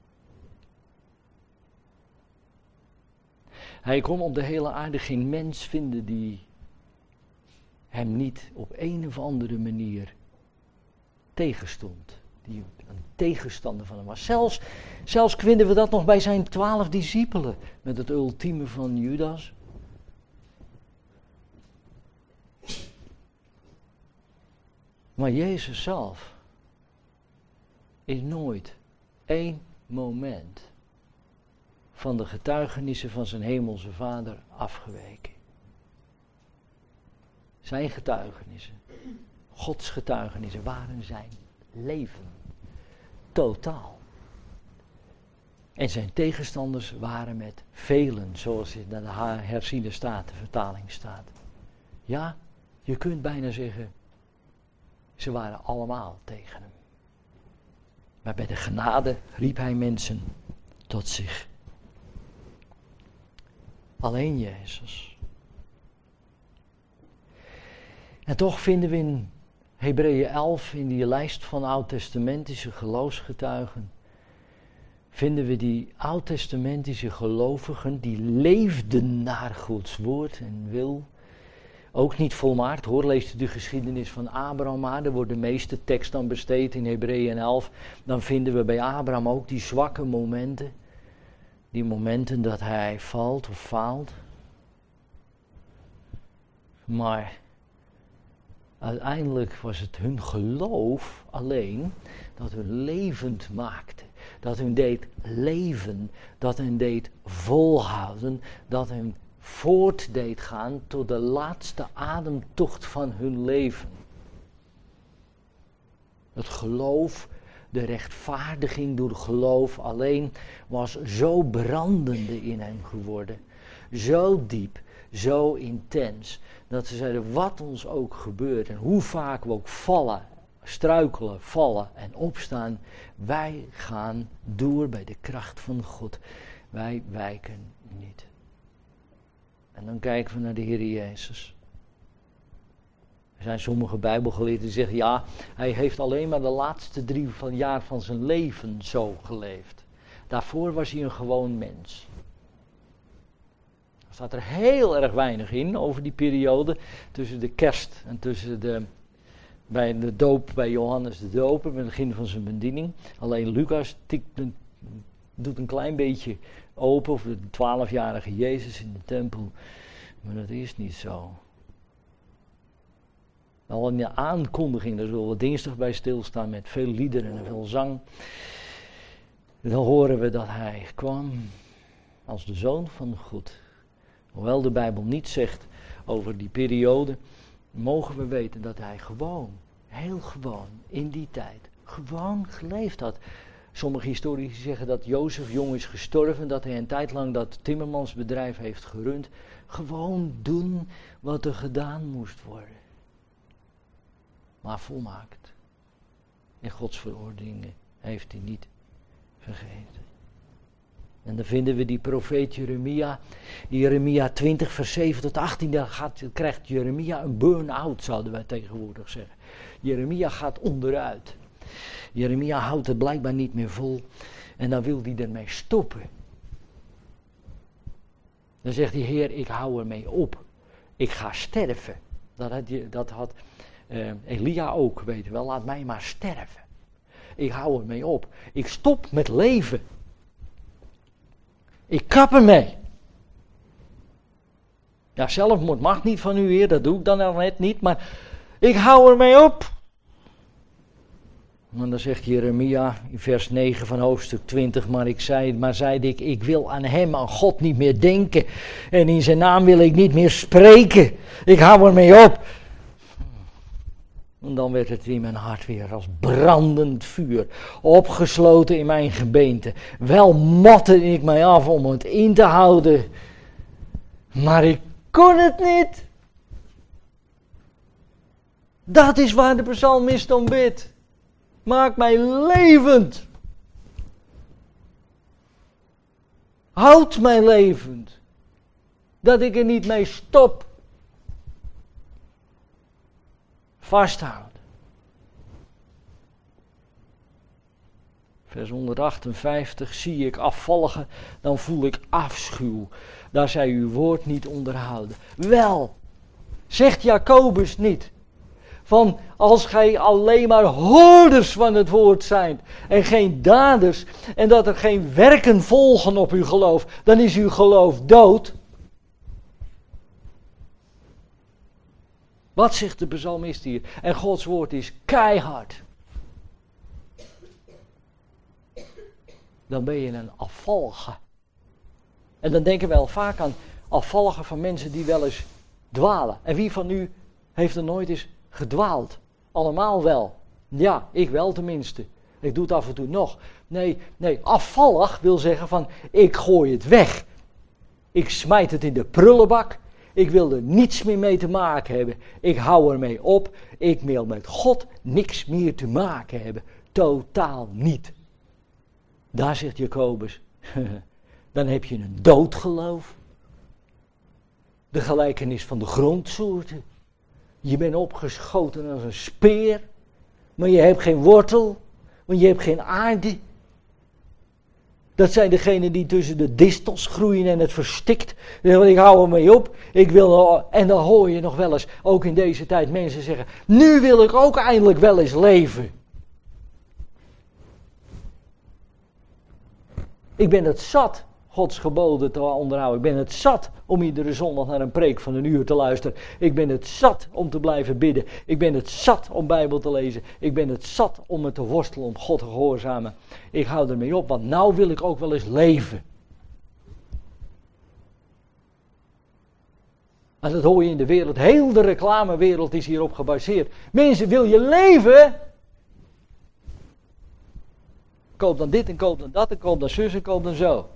Hij kon op de hele aarde geen mens vinden die hem niet op een of andere manier tegenstond. Die een tegenstander van hem was. Zelfs vinden we dat nog bij zijn 12 discipelen. Met het ultieme van Judas. Maar Jezus zelf is nooit één moment van de getuigenissen van zijn hemelse Vader afgeweken. Zijn getuigenissen, Gods getuigenissen, waren zijn leven. Totaal. En zijn tegenstanders waren met velen, zoals in de herziene vertaling staat. Ja, je kunt bijna zeggen, ze waren allemaal tegen hem. Maar bij de genade riep hij mensen tot zich. Alleen Jezus. En toch vinden we in Hebreeën 11, in die lijst van oud-testamentische geloofsgetuigen, vinden we die oud-testamentische gelovigen die leefden naar Gods woord en wil. Ook niet volmaakt, hoor, leest u de geschiedenis van Abraham maar, daar wordt de meeste tekst dan besteed in Hebreeën 11. Dan vinden we bij Abraham ook die zwakke momenten. Die momenten dat hij valt of faalt. Maar uiteindelijk was het hun geloof alleen dat hun levend maakte. Dat hun deed leven, dat hen deed volhouden, dat hen voort deed gaan tot de laatste ademtocht van hun leven. Het geloof De rechtvaardiging door geloof alleen was zo brandende in hem geworden. Zo diep, zo intens. Dat ze zeiden, wat ons ook gebeurt en hoe vaak we ook vallen, struikelen, vallen en opstaan. Wij gaan door bij de kracht van God. Wij wijken niet. En dan kijken we naar de Heer Jezus. Er zijn sommige bijbelgeleerden die zeggen, ja, hij heeft alleen maar de laatste 3 jaar van zijn leven zo geleefd. Daarvoor was hij een gewoon mens. Er staat er heel erg weinig in over die periode tussen de kerst en bij de doop bij Johannes de Doper, met het begin van zijn bediening. Alleen Lucas doet een klein beetje open over de 12-jarige Jezus in de tempel. Maar dat is niet zo. Al in de aankondiging, daar zullen we dinsdag bij stilstaan met veel liederen en veel zang. Dan horen we dat hij kwam als de Zoon van God. Hoewel de Bijbel niet zegt over die periode, mogen we weten dat hij gewoon, heel gewoon, in die tijd, gewoon geleefd had. Sommige historici zeggen dat Jozef jong is gestorven, dat hij een tijd lang dat timmermansbedrijf heeft gerund. Gewoon doen wat er gedaan moest worden. Maar volmaakt. En Gods verordeningen heeft hij niet vergeten. En dan vinden we die profeet Jeremia. Jeremia 20 vers 7 tot 18. Dan krijgt Jeremia een burn-out, zouden wij tegenwoordig zeggen. Jeremia gaat onderuit. Jeremia houdt het blijkbaar niet meer vol. En dan wil hij ermee stoppen. Dan zegt hij, Heer, ik hou ermee op. Ik ga sterven. Dat had Elia ook, weet je wel. Laat mij maar sterven. Ik hou ermee op. Ik stop met leven. Ik kap ermee. Ja, zelfmoord mag niet van u, Heer. Dat doe ik dan al net niet. Maar ik hou ermee op. En dan zegt Jeremia in vers 9 van hoofdstuk 20. Maar zeide ik wil aan hem, aan God niet meer denken. En in zijn naam wil ik niet meer spreken. Ik hou ermee op. En dan werd het in mijn hart weer als brandend vuur. Opgesloten in mijn gebeente. Wel matte ik mij af om het in te houden. Maar ik kon het niet. Dat is waar de psalmist om bidt. Maak mij levend. Houd mij levend. Dat ik er niet mee stop. Vasthouden. Vers 158. Zie ik afvalligen, dan voel ik afschuw. Daar zij uw woord niet onderhouden. Wel, zegt Jacobus niet. Van als gij alleen maar hoorders van het woord zijt en geen daders en dat er geen werken volgen op uw geloof, dan is uw geloof dood. Wat zegt de psalmist hier? En Gods woord is keihard. Dan ben je een afvallige. En dan denken we wel vaak aan afvallige van mensen die wel eens dwalen. En wie van u heeft er nooit eens gedwaald? Allemaal wel. Ja, ik wel tenminste. Ik doe het af en toe nog. Nee, afvallig wil zeggen van ik gooi het weg. Ik smijt het in de prullenbak. Ik wil er niets meer mee te maken hebben. Ik hou ermee op. Ik wil met God niks meer te maken hebben. Totaal niet. Daar zegt Jacobus. Dan heb je een doodgeloof. De gelijkenis van de grondsoorten. Je bent opgeschoten als een speer. Maar je hebt geen wortel. Want je hebt geen aarde. Dat zijn degenen die tussen de distels groeien en het verstikt. Ik hou ermee op. En dan hoor je nog wel eens, ook in deze tijd, mensen zeggen, nu wil ik ook eindelijk wel eens leven. Ik ben het zat Gods geboden te onderhouden. Ik ben het zat om iedere zondag naar een preek van 1 uur te luisteren. Ik ben het zat om te blijven bidden. Ik ben het zat om Bijbel te lezen. Ik ben het zat om me te worstelen, om God te gehoorzamen. Ik hou ermee op, want nou wil ik ook wel eens leven. En dat hoor je in de wereld. Heel de reclamewereld is hierop gebaseerd. Mensen, wil je leven? Koop dan dit en koop dan dat en koop dan zus en koop dan zo.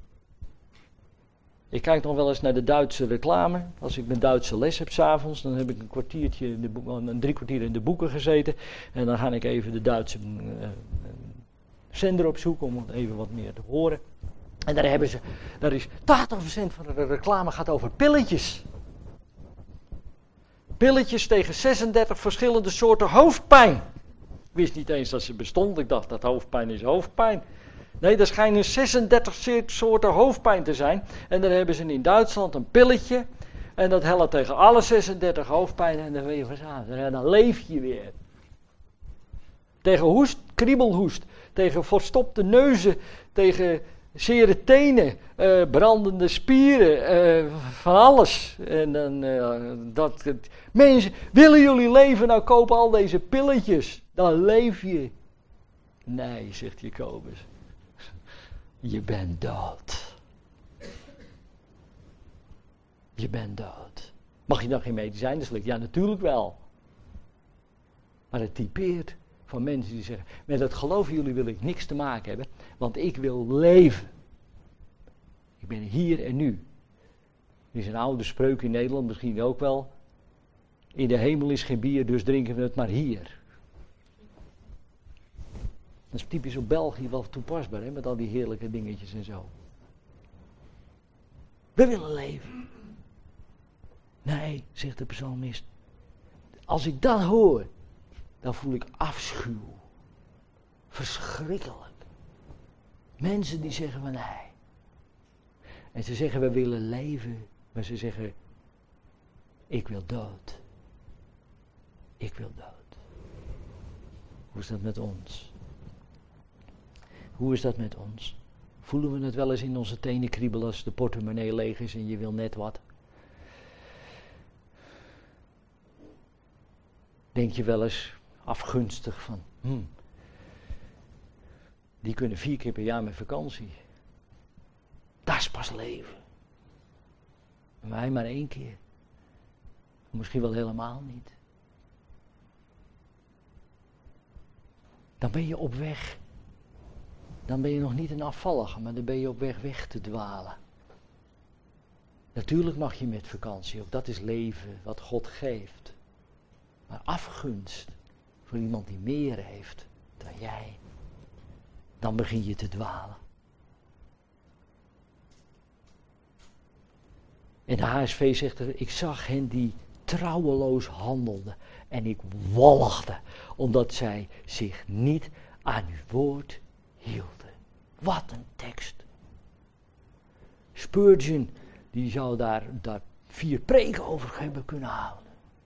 Ik kijk nog wel eens naar de Duitse reclame. Als ik mijn Duitse les heb 's avonds, dan heb ik een 3 kwartier in de boeken gezeten. En dan ga ik even de Duitse zender opzoeken om even wat meer te horen. En daar is 80% van de reclame gaat over pilletjes. Pilletjes tegen 36 verschillende soorten hoofdpijn. Ik wist niet eens dat ze bestond. Ik dacht dat hoofdpijn is hoofdpijn. Nee, er schijnen 36 soorten hoofdpijn te zijn. En dan hebben ze in Duitsland een pilletje. En dat helpt tegen alle 36 hoofdpijn. En dan ben je verzameld. En dan leef je weer. Tegen hoest, kriebelhoest. Tegen verstopte neuzen. Tegen zere tenen. Brandende spieren. Van alles. En dan mensen, willen jullie leven? Nou, koop al deze pilletjes. Dan leef je. Nee, zegt Jacobus. Je bent dood. Je bent dood. Mag je dan geen medicijnen slikken? Ja, natuurlijk wel. Maar het typeert van mensen die zeggen, met het geloven jullie wil ik niks te maken hebben, want ik wil leven. Ik ben hier en nu. Er is een oude spreuk in Nederland, misschien ook wel. In de hemel is geen bier, dus drinken we het maar hier. Dat is typisch op België wel toepasbaar, hè, met al die heerlijke dingetjes en zo. We willen leven. Nee, zegt de psalmist. Als ik dat hoor, dan voel ik afschuw. Verschrikkelijk. Mensen die zeggen van nee. En ze zeggen we willen leven, maar ze zeggen ik wil dood. Ik wil dood. Hoe is dat met ons? Hoe is dat met ons? Voelen we het wel eens in onze tenen kriebelen als de portemonnee leeg is en je wil net wat? Denk je wel eens afgunstig van, die kunnen 4 keer per jaar met vakantie. Dat is pas leven. En wij maar 1 keer. Misschien wel helemaal niet. Dan ben je op weg. Dan ben je nog niet een afvallige, maar dan ben je op weg te dwalen. Natuurlijk mag je met vakantie, ook dat is leven wat God geeft. Maar afgunst voor iemand die meer heeft dan jij, dan begin je te dwalen. En de HSV zegt er, ik zag hen die trouweloos handelden en ik walgde, omdat zij zich niet aan uw woord hielden. Wat een tekst. Spurgeon, die zou daar 4 preken over hebben kunnen houden.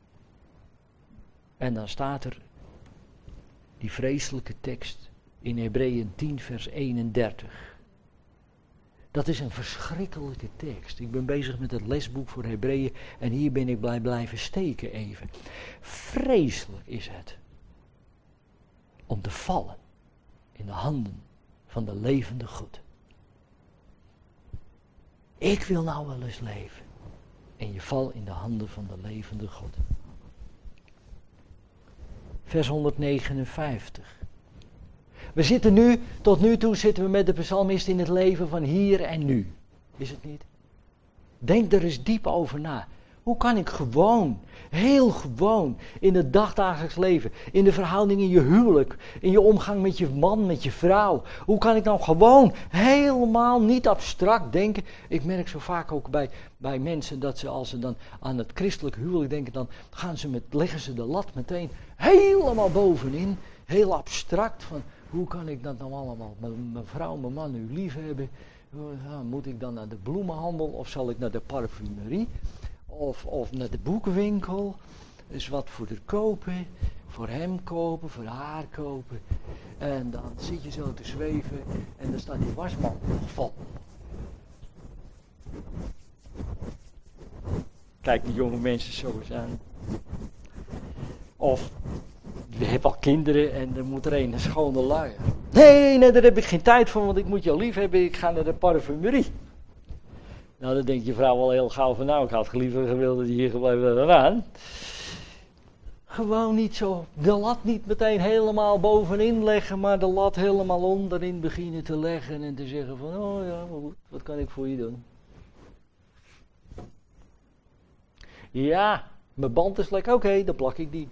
En dan staat er die vreselijke tekst in Hebreeën 10 vers 31. Dat is een verschrikkelijke tekst. Ik ben bezig met het lesboek voor Hebreeën en hier ben ik blijven steken even. Vreselijk is het om te vallen in de handen van de levende God. Ik wil nou wel eens leven. En je valt in de handen van de levende God. Vers 159. We zitten nu, tot nu toe zitten we met de psalmist in het leven van hier en nu. Is het niet? Denk er eens diep over na. Hoe kan ik gewoon, heel gewoon, in het dagdagelijks leven, in de verhouding in je huwelijk, in je omgang met je man, met je vrouw. Hoe kan ik nou gewoon, helemaal niet abstract denken. Ik merk zo vaak ook bij mensen dat ze, als ze dan aan het christelijk huwelijk denken, dan leggen ze de lat meteen helemaal bovenin. Heel abstract, van hoe kan ik dat nou allemaal, mijn vrouw, mijn man nu lief hebben. Moet ik dan naar de bloemenhandel of zal ik naar de parfumerie? Of naar de boekenwinkel, dus wat voor haar kopen, voor hem kopen, voor haar kopen. En dan zit je zo te zweven en dan staat die wasmand nog vol. Kijk die jonge mensen zo eens aan. Of, je hebt al kinderen en er moet er een schone luier. Nee, daar heb ik geen tijd voor, want ik moet jou lief hebben, ik ga naar de parfumerie. Nou, dan denkt je vrouw wel heel gauw van, nou, ik had liever gewild dat je hier gebleven was aan. Gewoon niet zo, de lat niet meteen helemaal bovenin leggen, maar de lat helemaal onderin beginnen te leggen en te zeggen van, oh ja, maar goed, wat kan ik voor je doen? Ja, mijn band is lekker, oké, dan plak ik die.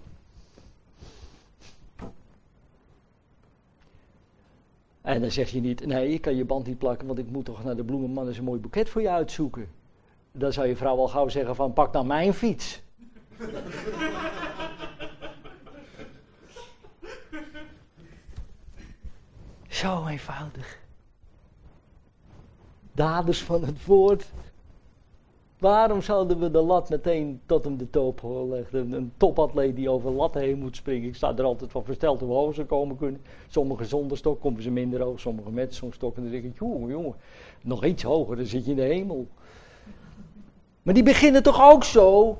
En dan zeg je niet, nee, ik kan je band niet plakken, want ik moet toch naar de bloemenman eens een mooi boeket voor je uitzoeken. Dan zou je vrouw al gauw zeggen van, pak dan mijn fiets. Zo eenvoudig. Daders van het woord. Waarom zouden we de lat meteen tot hem de toop leggen? Een topatleet die over latten heen moet springen. Ik sta er altijd van versteld hoe hoog ze komen kunnen. Sommigen zonder stok komen ze minder hoog. Sommigen met zo'n stok. En dan denk ik, jongen, nog iets hoger, dan zit je in de hemel. Maar die beginnen toch ook zo?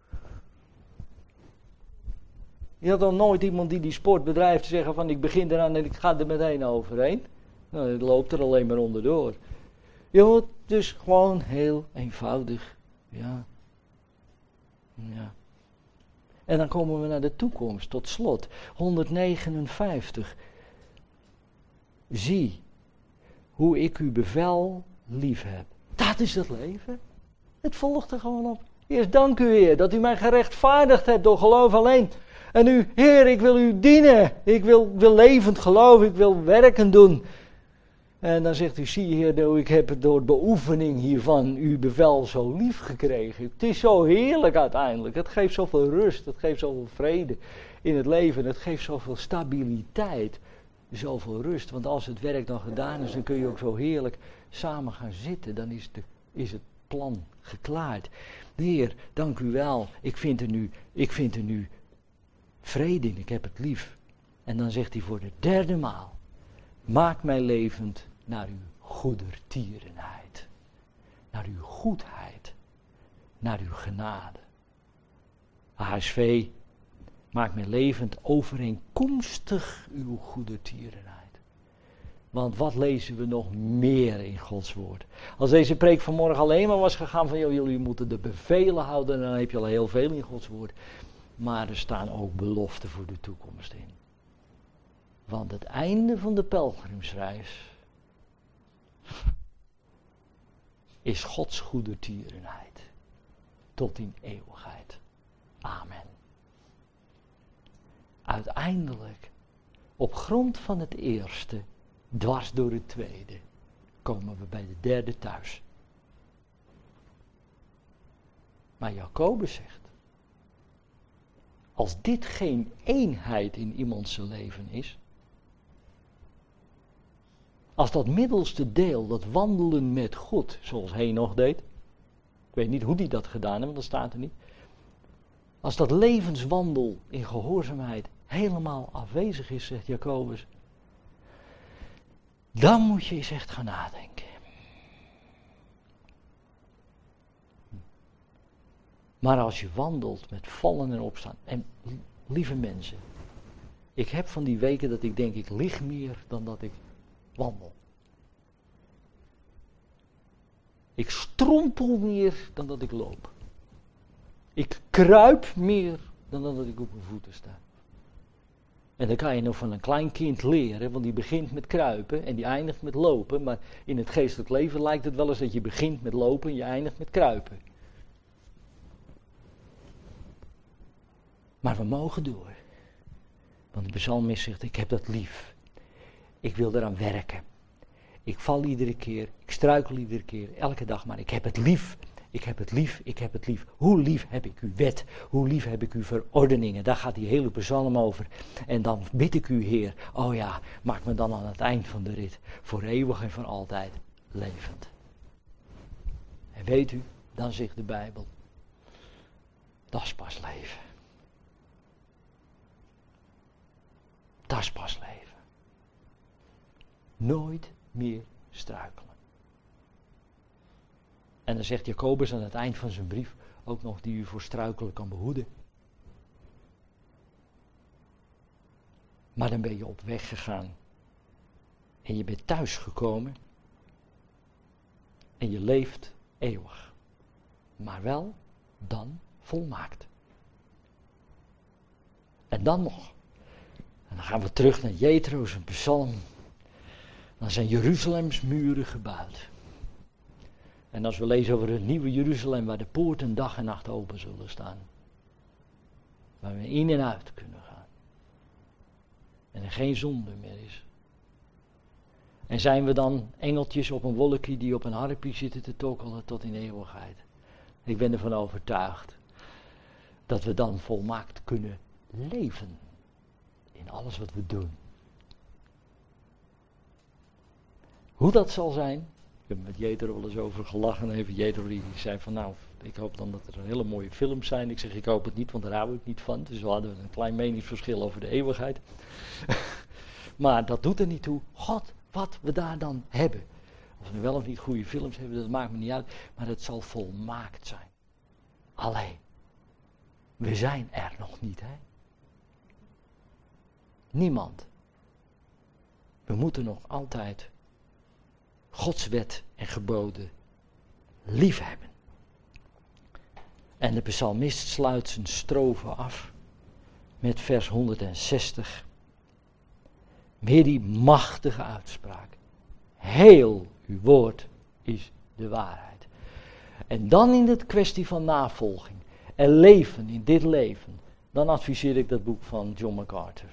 Je had dan nooit iemand die sport bedrijft te zeggen van ik begin eraan en ik ga er meteen overheen. Nou, het loopt er alleen maar onderdoor. Ja, dus gewoon heel eenvoudig. Ja. En dan komen we naar de toekomst, tot slot. 159. Zie hoe ik uw bevel lief heb. Dat is het leven. Het volgt er gewoon op. Eerst dank u, Heer, dat u mij gerechtvaardigd hebt door geloof alleen. En u, Heer, ik wil u dienen. Ik wil levend geloof, ik wil werken doen. En dan zegt u, zie Heer, ik heb het door beoefening hiervan uw bevel zo lief gekregen. Het is zo heerlijk uiteindelijk. Het geeft zoveel rust, het geeft zoveel vrede in het leven. Het geeft zoveel stabiliteit, zoveel rust. Want als het werk dan gedaan is, dan kun je ook zo heerlijk samen gaan zitten. Dan is het plan geklaard. Heer, dank u wel. Ik vind er nu vrede in, ik heb het lief. En dan zegt hij voor de derde maal. Maak mij levend naar uw goedertierenheid. Naar uw goedheid. Naar uw genade. HSV, maak mij levend overeenkomstig uw goedertierenheid. Want wat lezen we nog meer in Gods woord? Als deze preek vanmorgen alleen maar was gegaan van jullie moeten de bevelen houden, dan heb je al heel veel in Gods woord. Maar er staan ook beloften voor de toekomst in. Want het einde van de pelgrimsreis is Gods goedertierenheid tot in eeuwigheid. Amen. Uiteindelijk, op grond van het eerste, dwars door het tweede, komen we bij de derde thuis. Maar Jacobus zegt, als dit geen eenheid in iemands leven is, als dat middelste deel, dat wandelen met God, zoals Henoch deed, ik weet niet hoe die dat gedaan heeft, want dat staat er niet. Als dat levenswandel in gehoorzaamheid helemaal afwezig is, zegt Jacobus, dan moet je eens echt gaan nadenken. Maar als je wandelt met vallen en opstaan, en lieve mensen, ik heb van die weken dat ik denk, ik lig meer dan dat ik wandel. Ik strompel meer dan dat ik loop. Ik kruip meer dan dat ik op mijn voeten sta. En dan kan je nog van een klein kind leren, want die begint met kruipen en die eindigt met lopen. Maar in het geestelijk leven lijkt het wel eens dat je begint met lopen en je eindigt met kruipen. Maar we mogen door. Want de psalmist zegt, ik heb dat lief. Ik wil eraan werken. Ik val iedere keer, ik struikel iedere keer, elke dag, maar ik heb het lief. Ik heb het lief, ik heb het lief. Hoe lief heb ik uw wet? Hoe lief heb ik uw verordeningen? Daar gaat die hele psalm over. En dan bid ik u, Heer, oh ja, maak me dan aan het eind van de rit voor eeuwig en voor altijd levend. En weet u, dan zegt de Bijbel, dat is pas leven. Dat is pas leven. Nooit meer struikelen. En dan zegt Jacobus aan het eind van zijn brief ook nog die u voor struikelen kan behoeden. Maar dan ben je op weg gegaan. En je bent thuis gekomen. En je leeft eeuwig. Maar wel dan volmaakt. En dan nog. En dan gaan we terug naar Jethro's psalm. Dan zijn Jeruzalems muren gebouwd. En als we lezen over het nieuwe Jeruzalem, waar de poorten dag en nacht open zullen staan. Waar we in en uit kunnen gaan. En er geen zonde meer is. En zijn we dan engeltjes op een wolkje die op een harpje zitten te tokkelen tot in eeuwigheid. Ik ben ervan overtuigd dat we dan volmaakt kunnen leven. In alles wat we doen. Hoe dat zal zijn. Ik heb met Jethro wel eens over gelachen. Even Jethro die zei van nou, ik hoop dan dat er een hele mooie films zijn. Ik zeg ik hoop het niet, want daar hou ik niet van. Dus we hadden een klein meningsverschil over de eeuwigheid. Maar dat doet er niet toe. God, wat we daar dan hebben. Of we nu wel of niet goede films hebben, dat maakt me niet uit. Maar het zal volmaakt zijn. Alleen, we zijn er nog niet, hè. Niemand. We moeten nog altijd Gods wet en geboden lief hebben. En de psalmist sluit zijn strofe af met vers 160. Weer die machtige uitspraak. Heel uw woord is de waarheid. En dan in de kwestie van navolging en leven in dit leven, dan adviseer ik dat boek van John MacArthur.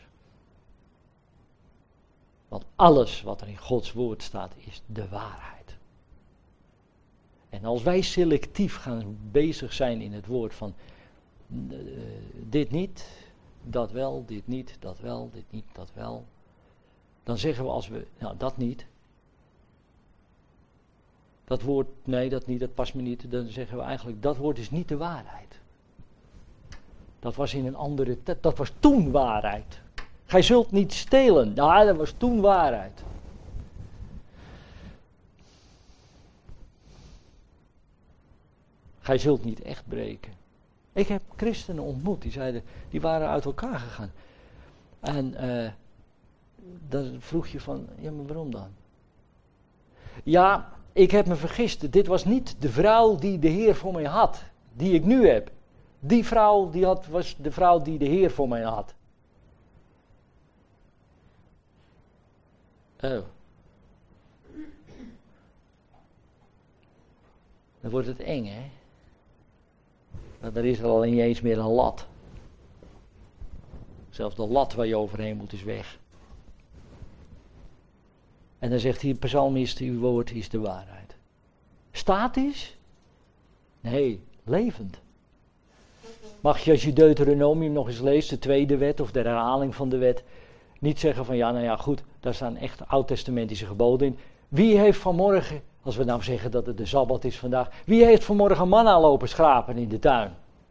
Want alles wat er in Gods woord staat is de waarheid. En als wij selectief gaan bezig zijn in het woord van dit niet, dat wel, dit niet, dat wel, dit niet, dat wel. Dan zeggen we als we, nou dat niet. Dat woord, nee dat niet, dat past me niet. Dan zeggen we eigenlijk, dat woord is niet de waarheid. Dat was in een andere tijd, dat was toen waarheid. Gij zult niet stelen. Nou, dat was toen waarheid. Gij zult niet echt breken. Ik heb christenen ontmoet, die zeiden, die waren uit elkaar gegaan. En dan vroeg je van, ja maar waarom dan? Ja, ik heb me vergist. Dit was niet de vrouw die de Heer voor mij had. Die ik nu heb. Die vrouw was de vrouw die de Heer voor mij had. Oh. Dan wordt het eng, hè? Want er is er al niet eens meer een lat. Zelfs de lat waar je overheen moet is weg. En dan zegt hij, psalmist, uw woord is de waarheid. Statisch? Nee, levend. Mag je als je Deuteronomium nog eens leest, de tweede wet of de herhaling van de wet, niet zeggen van ja, nou ja goed, daar staan echt oud-testamentische geboden in. Wie heeft vanmorgen, als we nou zeggen dat het de Sabbat is vandaag, wie heeft vanmorgen manna lopen schrapen in de tuin?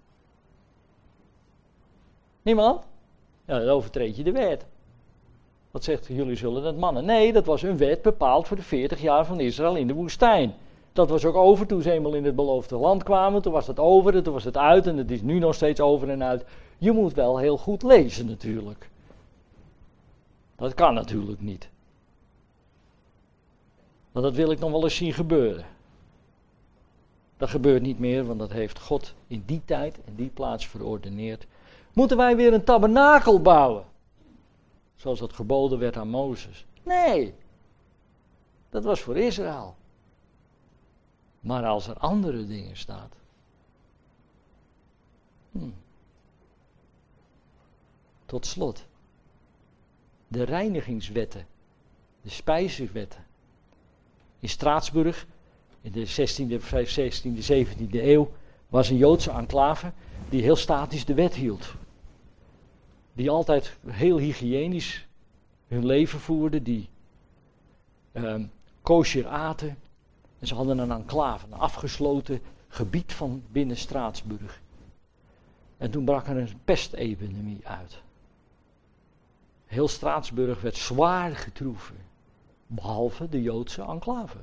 Niemand? Ja, dan overtreed je de wet. Wat zegt jullie zullen dat mannen? Nee, dat was een wet bepaald voor de 40 jaar van Israël in de woestijn. Dat was ook over toen ze eenmaal in het beloofde land kwamen. Toen was het over en toen was het uit en het is nu nog steeds over en uit. Je moet wel heel goed lezen natuurlijk. Dat kan natuurlijk niet. Want dat wil ik nog wel eens zien gebeuren. Dat gebeurt niet meer, want dat heeft God in die tijd en die plaats verordeneerd. Moeten wij weer een tabernakel bouwen? Zoals dat geboden werd aan Mozes. Nee, dat was voor Israël. Maar als er andere dingen staat. Tot slot. De reinigingswetten. De spijzenwetten. In Straatsburg, in de 16e, 17e eeuw, was een Joodse enclave die heel statisch de wet hield. Die altijd heel hygiënisch hun leven voerden, die kosher aten. En ze hadden een enclave, een afgesloten gebied van binnen Straatsburg. En toen brak er een pestepidemie uit. Heel Straatsburg werd zwaar getroffen. Behalve de Joodse enclave.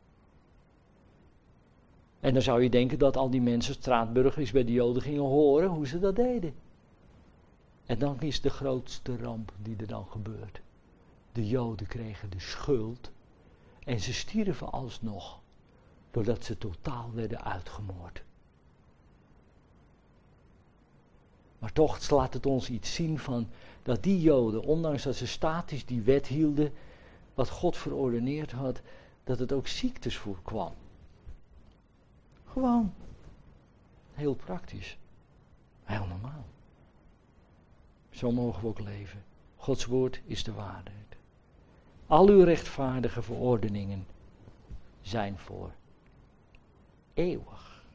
En dan zou je denken dat al die mensen, Straatsburgers, bij de Joden gingen horen hoe ze dat deden. En dan is de grootste ramp die er dan gebeurt. De Joden kregen de schuld en ze stierven alsnog, doordat ze totaal werden uitgemoord. Maar toch laat het ons iets zien van dat die Joden, ondanks dat ze statisch die wet hielden, wat God verordeneerd had, dat het ook ziektes voorkwam. Gewoon. Heel praktisch. Heel normaal. Zo mogen we ook leven. Gods woord is de waarheid. Al uw rechtvaardige verordeningen zijn voor eeuwig.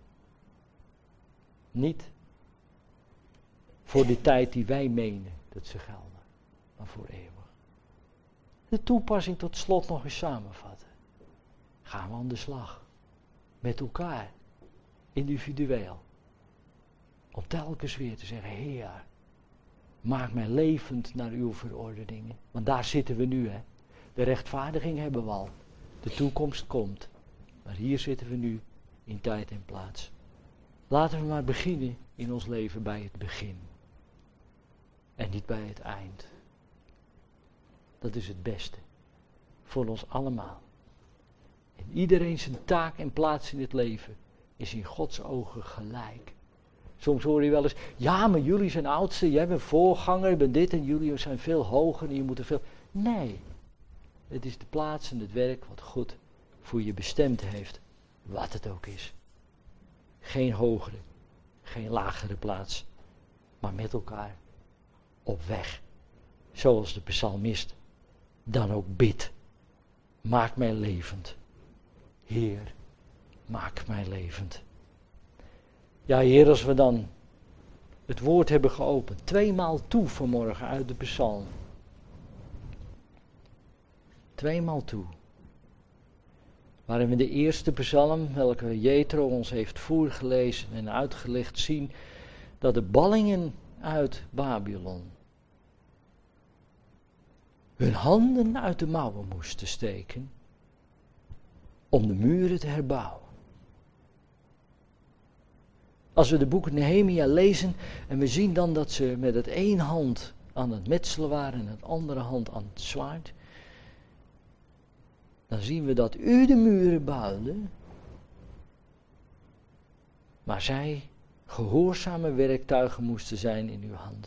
Niet voor de tijd die wij menen dat ze gelden, maar voor eeuwig. De toepassing tot slot nog eens samenvatten. Gaan we aan de slag. Met elkaar. Individueel. Om telkens weer te zeggen, Heer, maak mij levend naar uw verordeningen. Want daar zitten we nu, hè. De rechtvaardiging hebben we al. De toekomst komt. Maar hier zitten we nu in tijd en plaats. Laten we maar beginnen in ons leven bij het begin. En niet bij het eind. Dat is het beste. Voor ons allemaal. En iedereen zijn taak en plaats in het leven is in Gods ogen gelijk. Soms hoor je wel eens, ja, maar jullie zijn oudste, jij bent voorganger, je bent dit en jullie zijn veel hoger en je moet er veel... Nee, het is de plaats en het werk wat God voor je bestemd heeft, wat het ook is. Geen hogere, geen lagere plaats, maar met elkaar op weg. Zoals de psalmist dan ook bidt. Maak mij levend. Heer, maak mij levend. Ja, Heer, als we dan het woord hebben geopend, 2 maal toe vanmorgen uit de psalm. 2 maal toe. Waarin we de eerste psalm, welke Jethro ons heeft voorgelezen en uitgelegd, zien dat de ballingen uit Babylon hun handen uit de mouwen moesten steken om de muren te herbouwen. Als we de boek Nehemia lezen en we zien dan dat ze met het één hand aan het metselen waren en met de andere hand aan het zwaard, dan zien we dat u de muren bouwde, maar zij gehoorzame werktuigen moesten zijn in uw hand.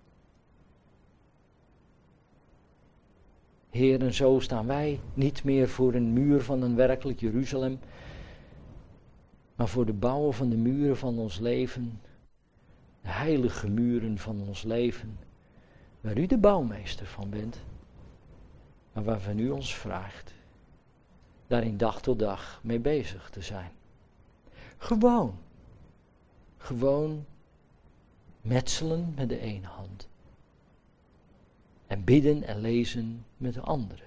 Heer, en zo staan wij niet meer voor een muur van een werkelijk Jeruzalem, maar voor de bouwen van de muren van ons leven, de heilige muren van ons leven, waar u de bouwmeester van bent, maar waarvan u ons vraagt daarin dag tot dag mee bezig te zijn. Gewoon metselen met de ene hand en bidden en lezen met de andere.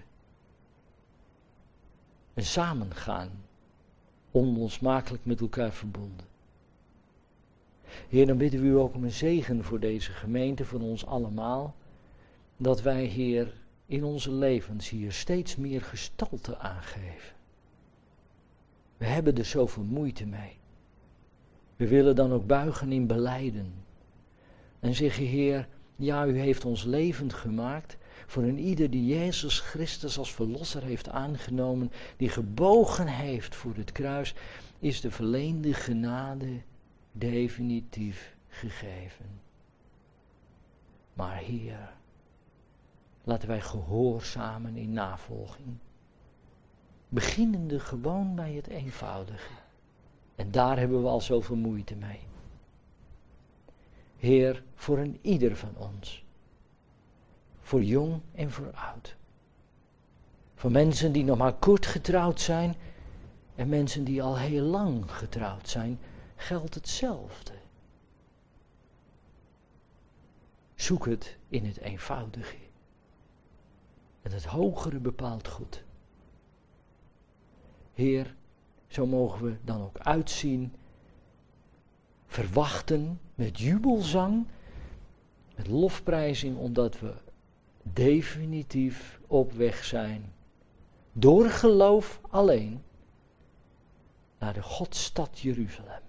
En samen gaan, onlosmakelijk met elkaar verbonden. Heer, dan bidden we u ook om een zegen voor deze gemeente, voor ons allemaal, dat wij, Heer, in onze levens hier steeds meer gestalte aangeven. We hebben er zoveel moeite mee. We willen dan ook buigen in belijden. En zeggen, Heer, ja, u heeft ons levend gemaakt voor een ieder die Jezus Christus als verlosser heeft aangenomen, die gebogen heeft voor het kruis, is de verleende genade definitief gegeven. Maar Heer, laten wij gehoorzamen in navolging. Beginnende gewoon bij het eenvoudige. En daar hebben we al zoveel moeite mee. Heer, voor een ieder van ons. Voor jong en voor oud. Voor mensen die nog maar kort getrouwd zijn en mensen die al heel lang getrouwd zijn, geldt hetzelfde. Zoek het in het eenvoudige. En het hogere bepaalt goed. Heer, zo mogen we dan ook uitzien, verwachten met jubelzang, met lofprijzing, omdat we definitief op weg zijn, door geloof alleen, naar de Godstad Jeruzalem.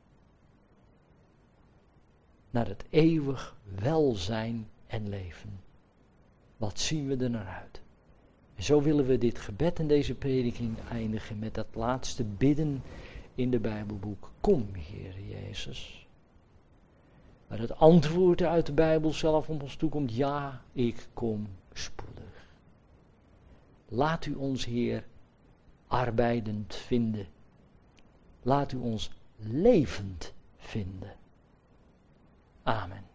Naar het eeuwig welzijn en leven. Wat zien we er naar uit? En zo willen we dit gebed en deze prediking eindigen met dat laatste bidden in de Bijbelboek. Kom, Heer Jezus. Maar het antwoord uit de Bijbel zelf op ons toekomt, ja, ik kom spoedig. Laat u ons, Heer, arbeidend vinden. Laat u ons levend vinden. Amen.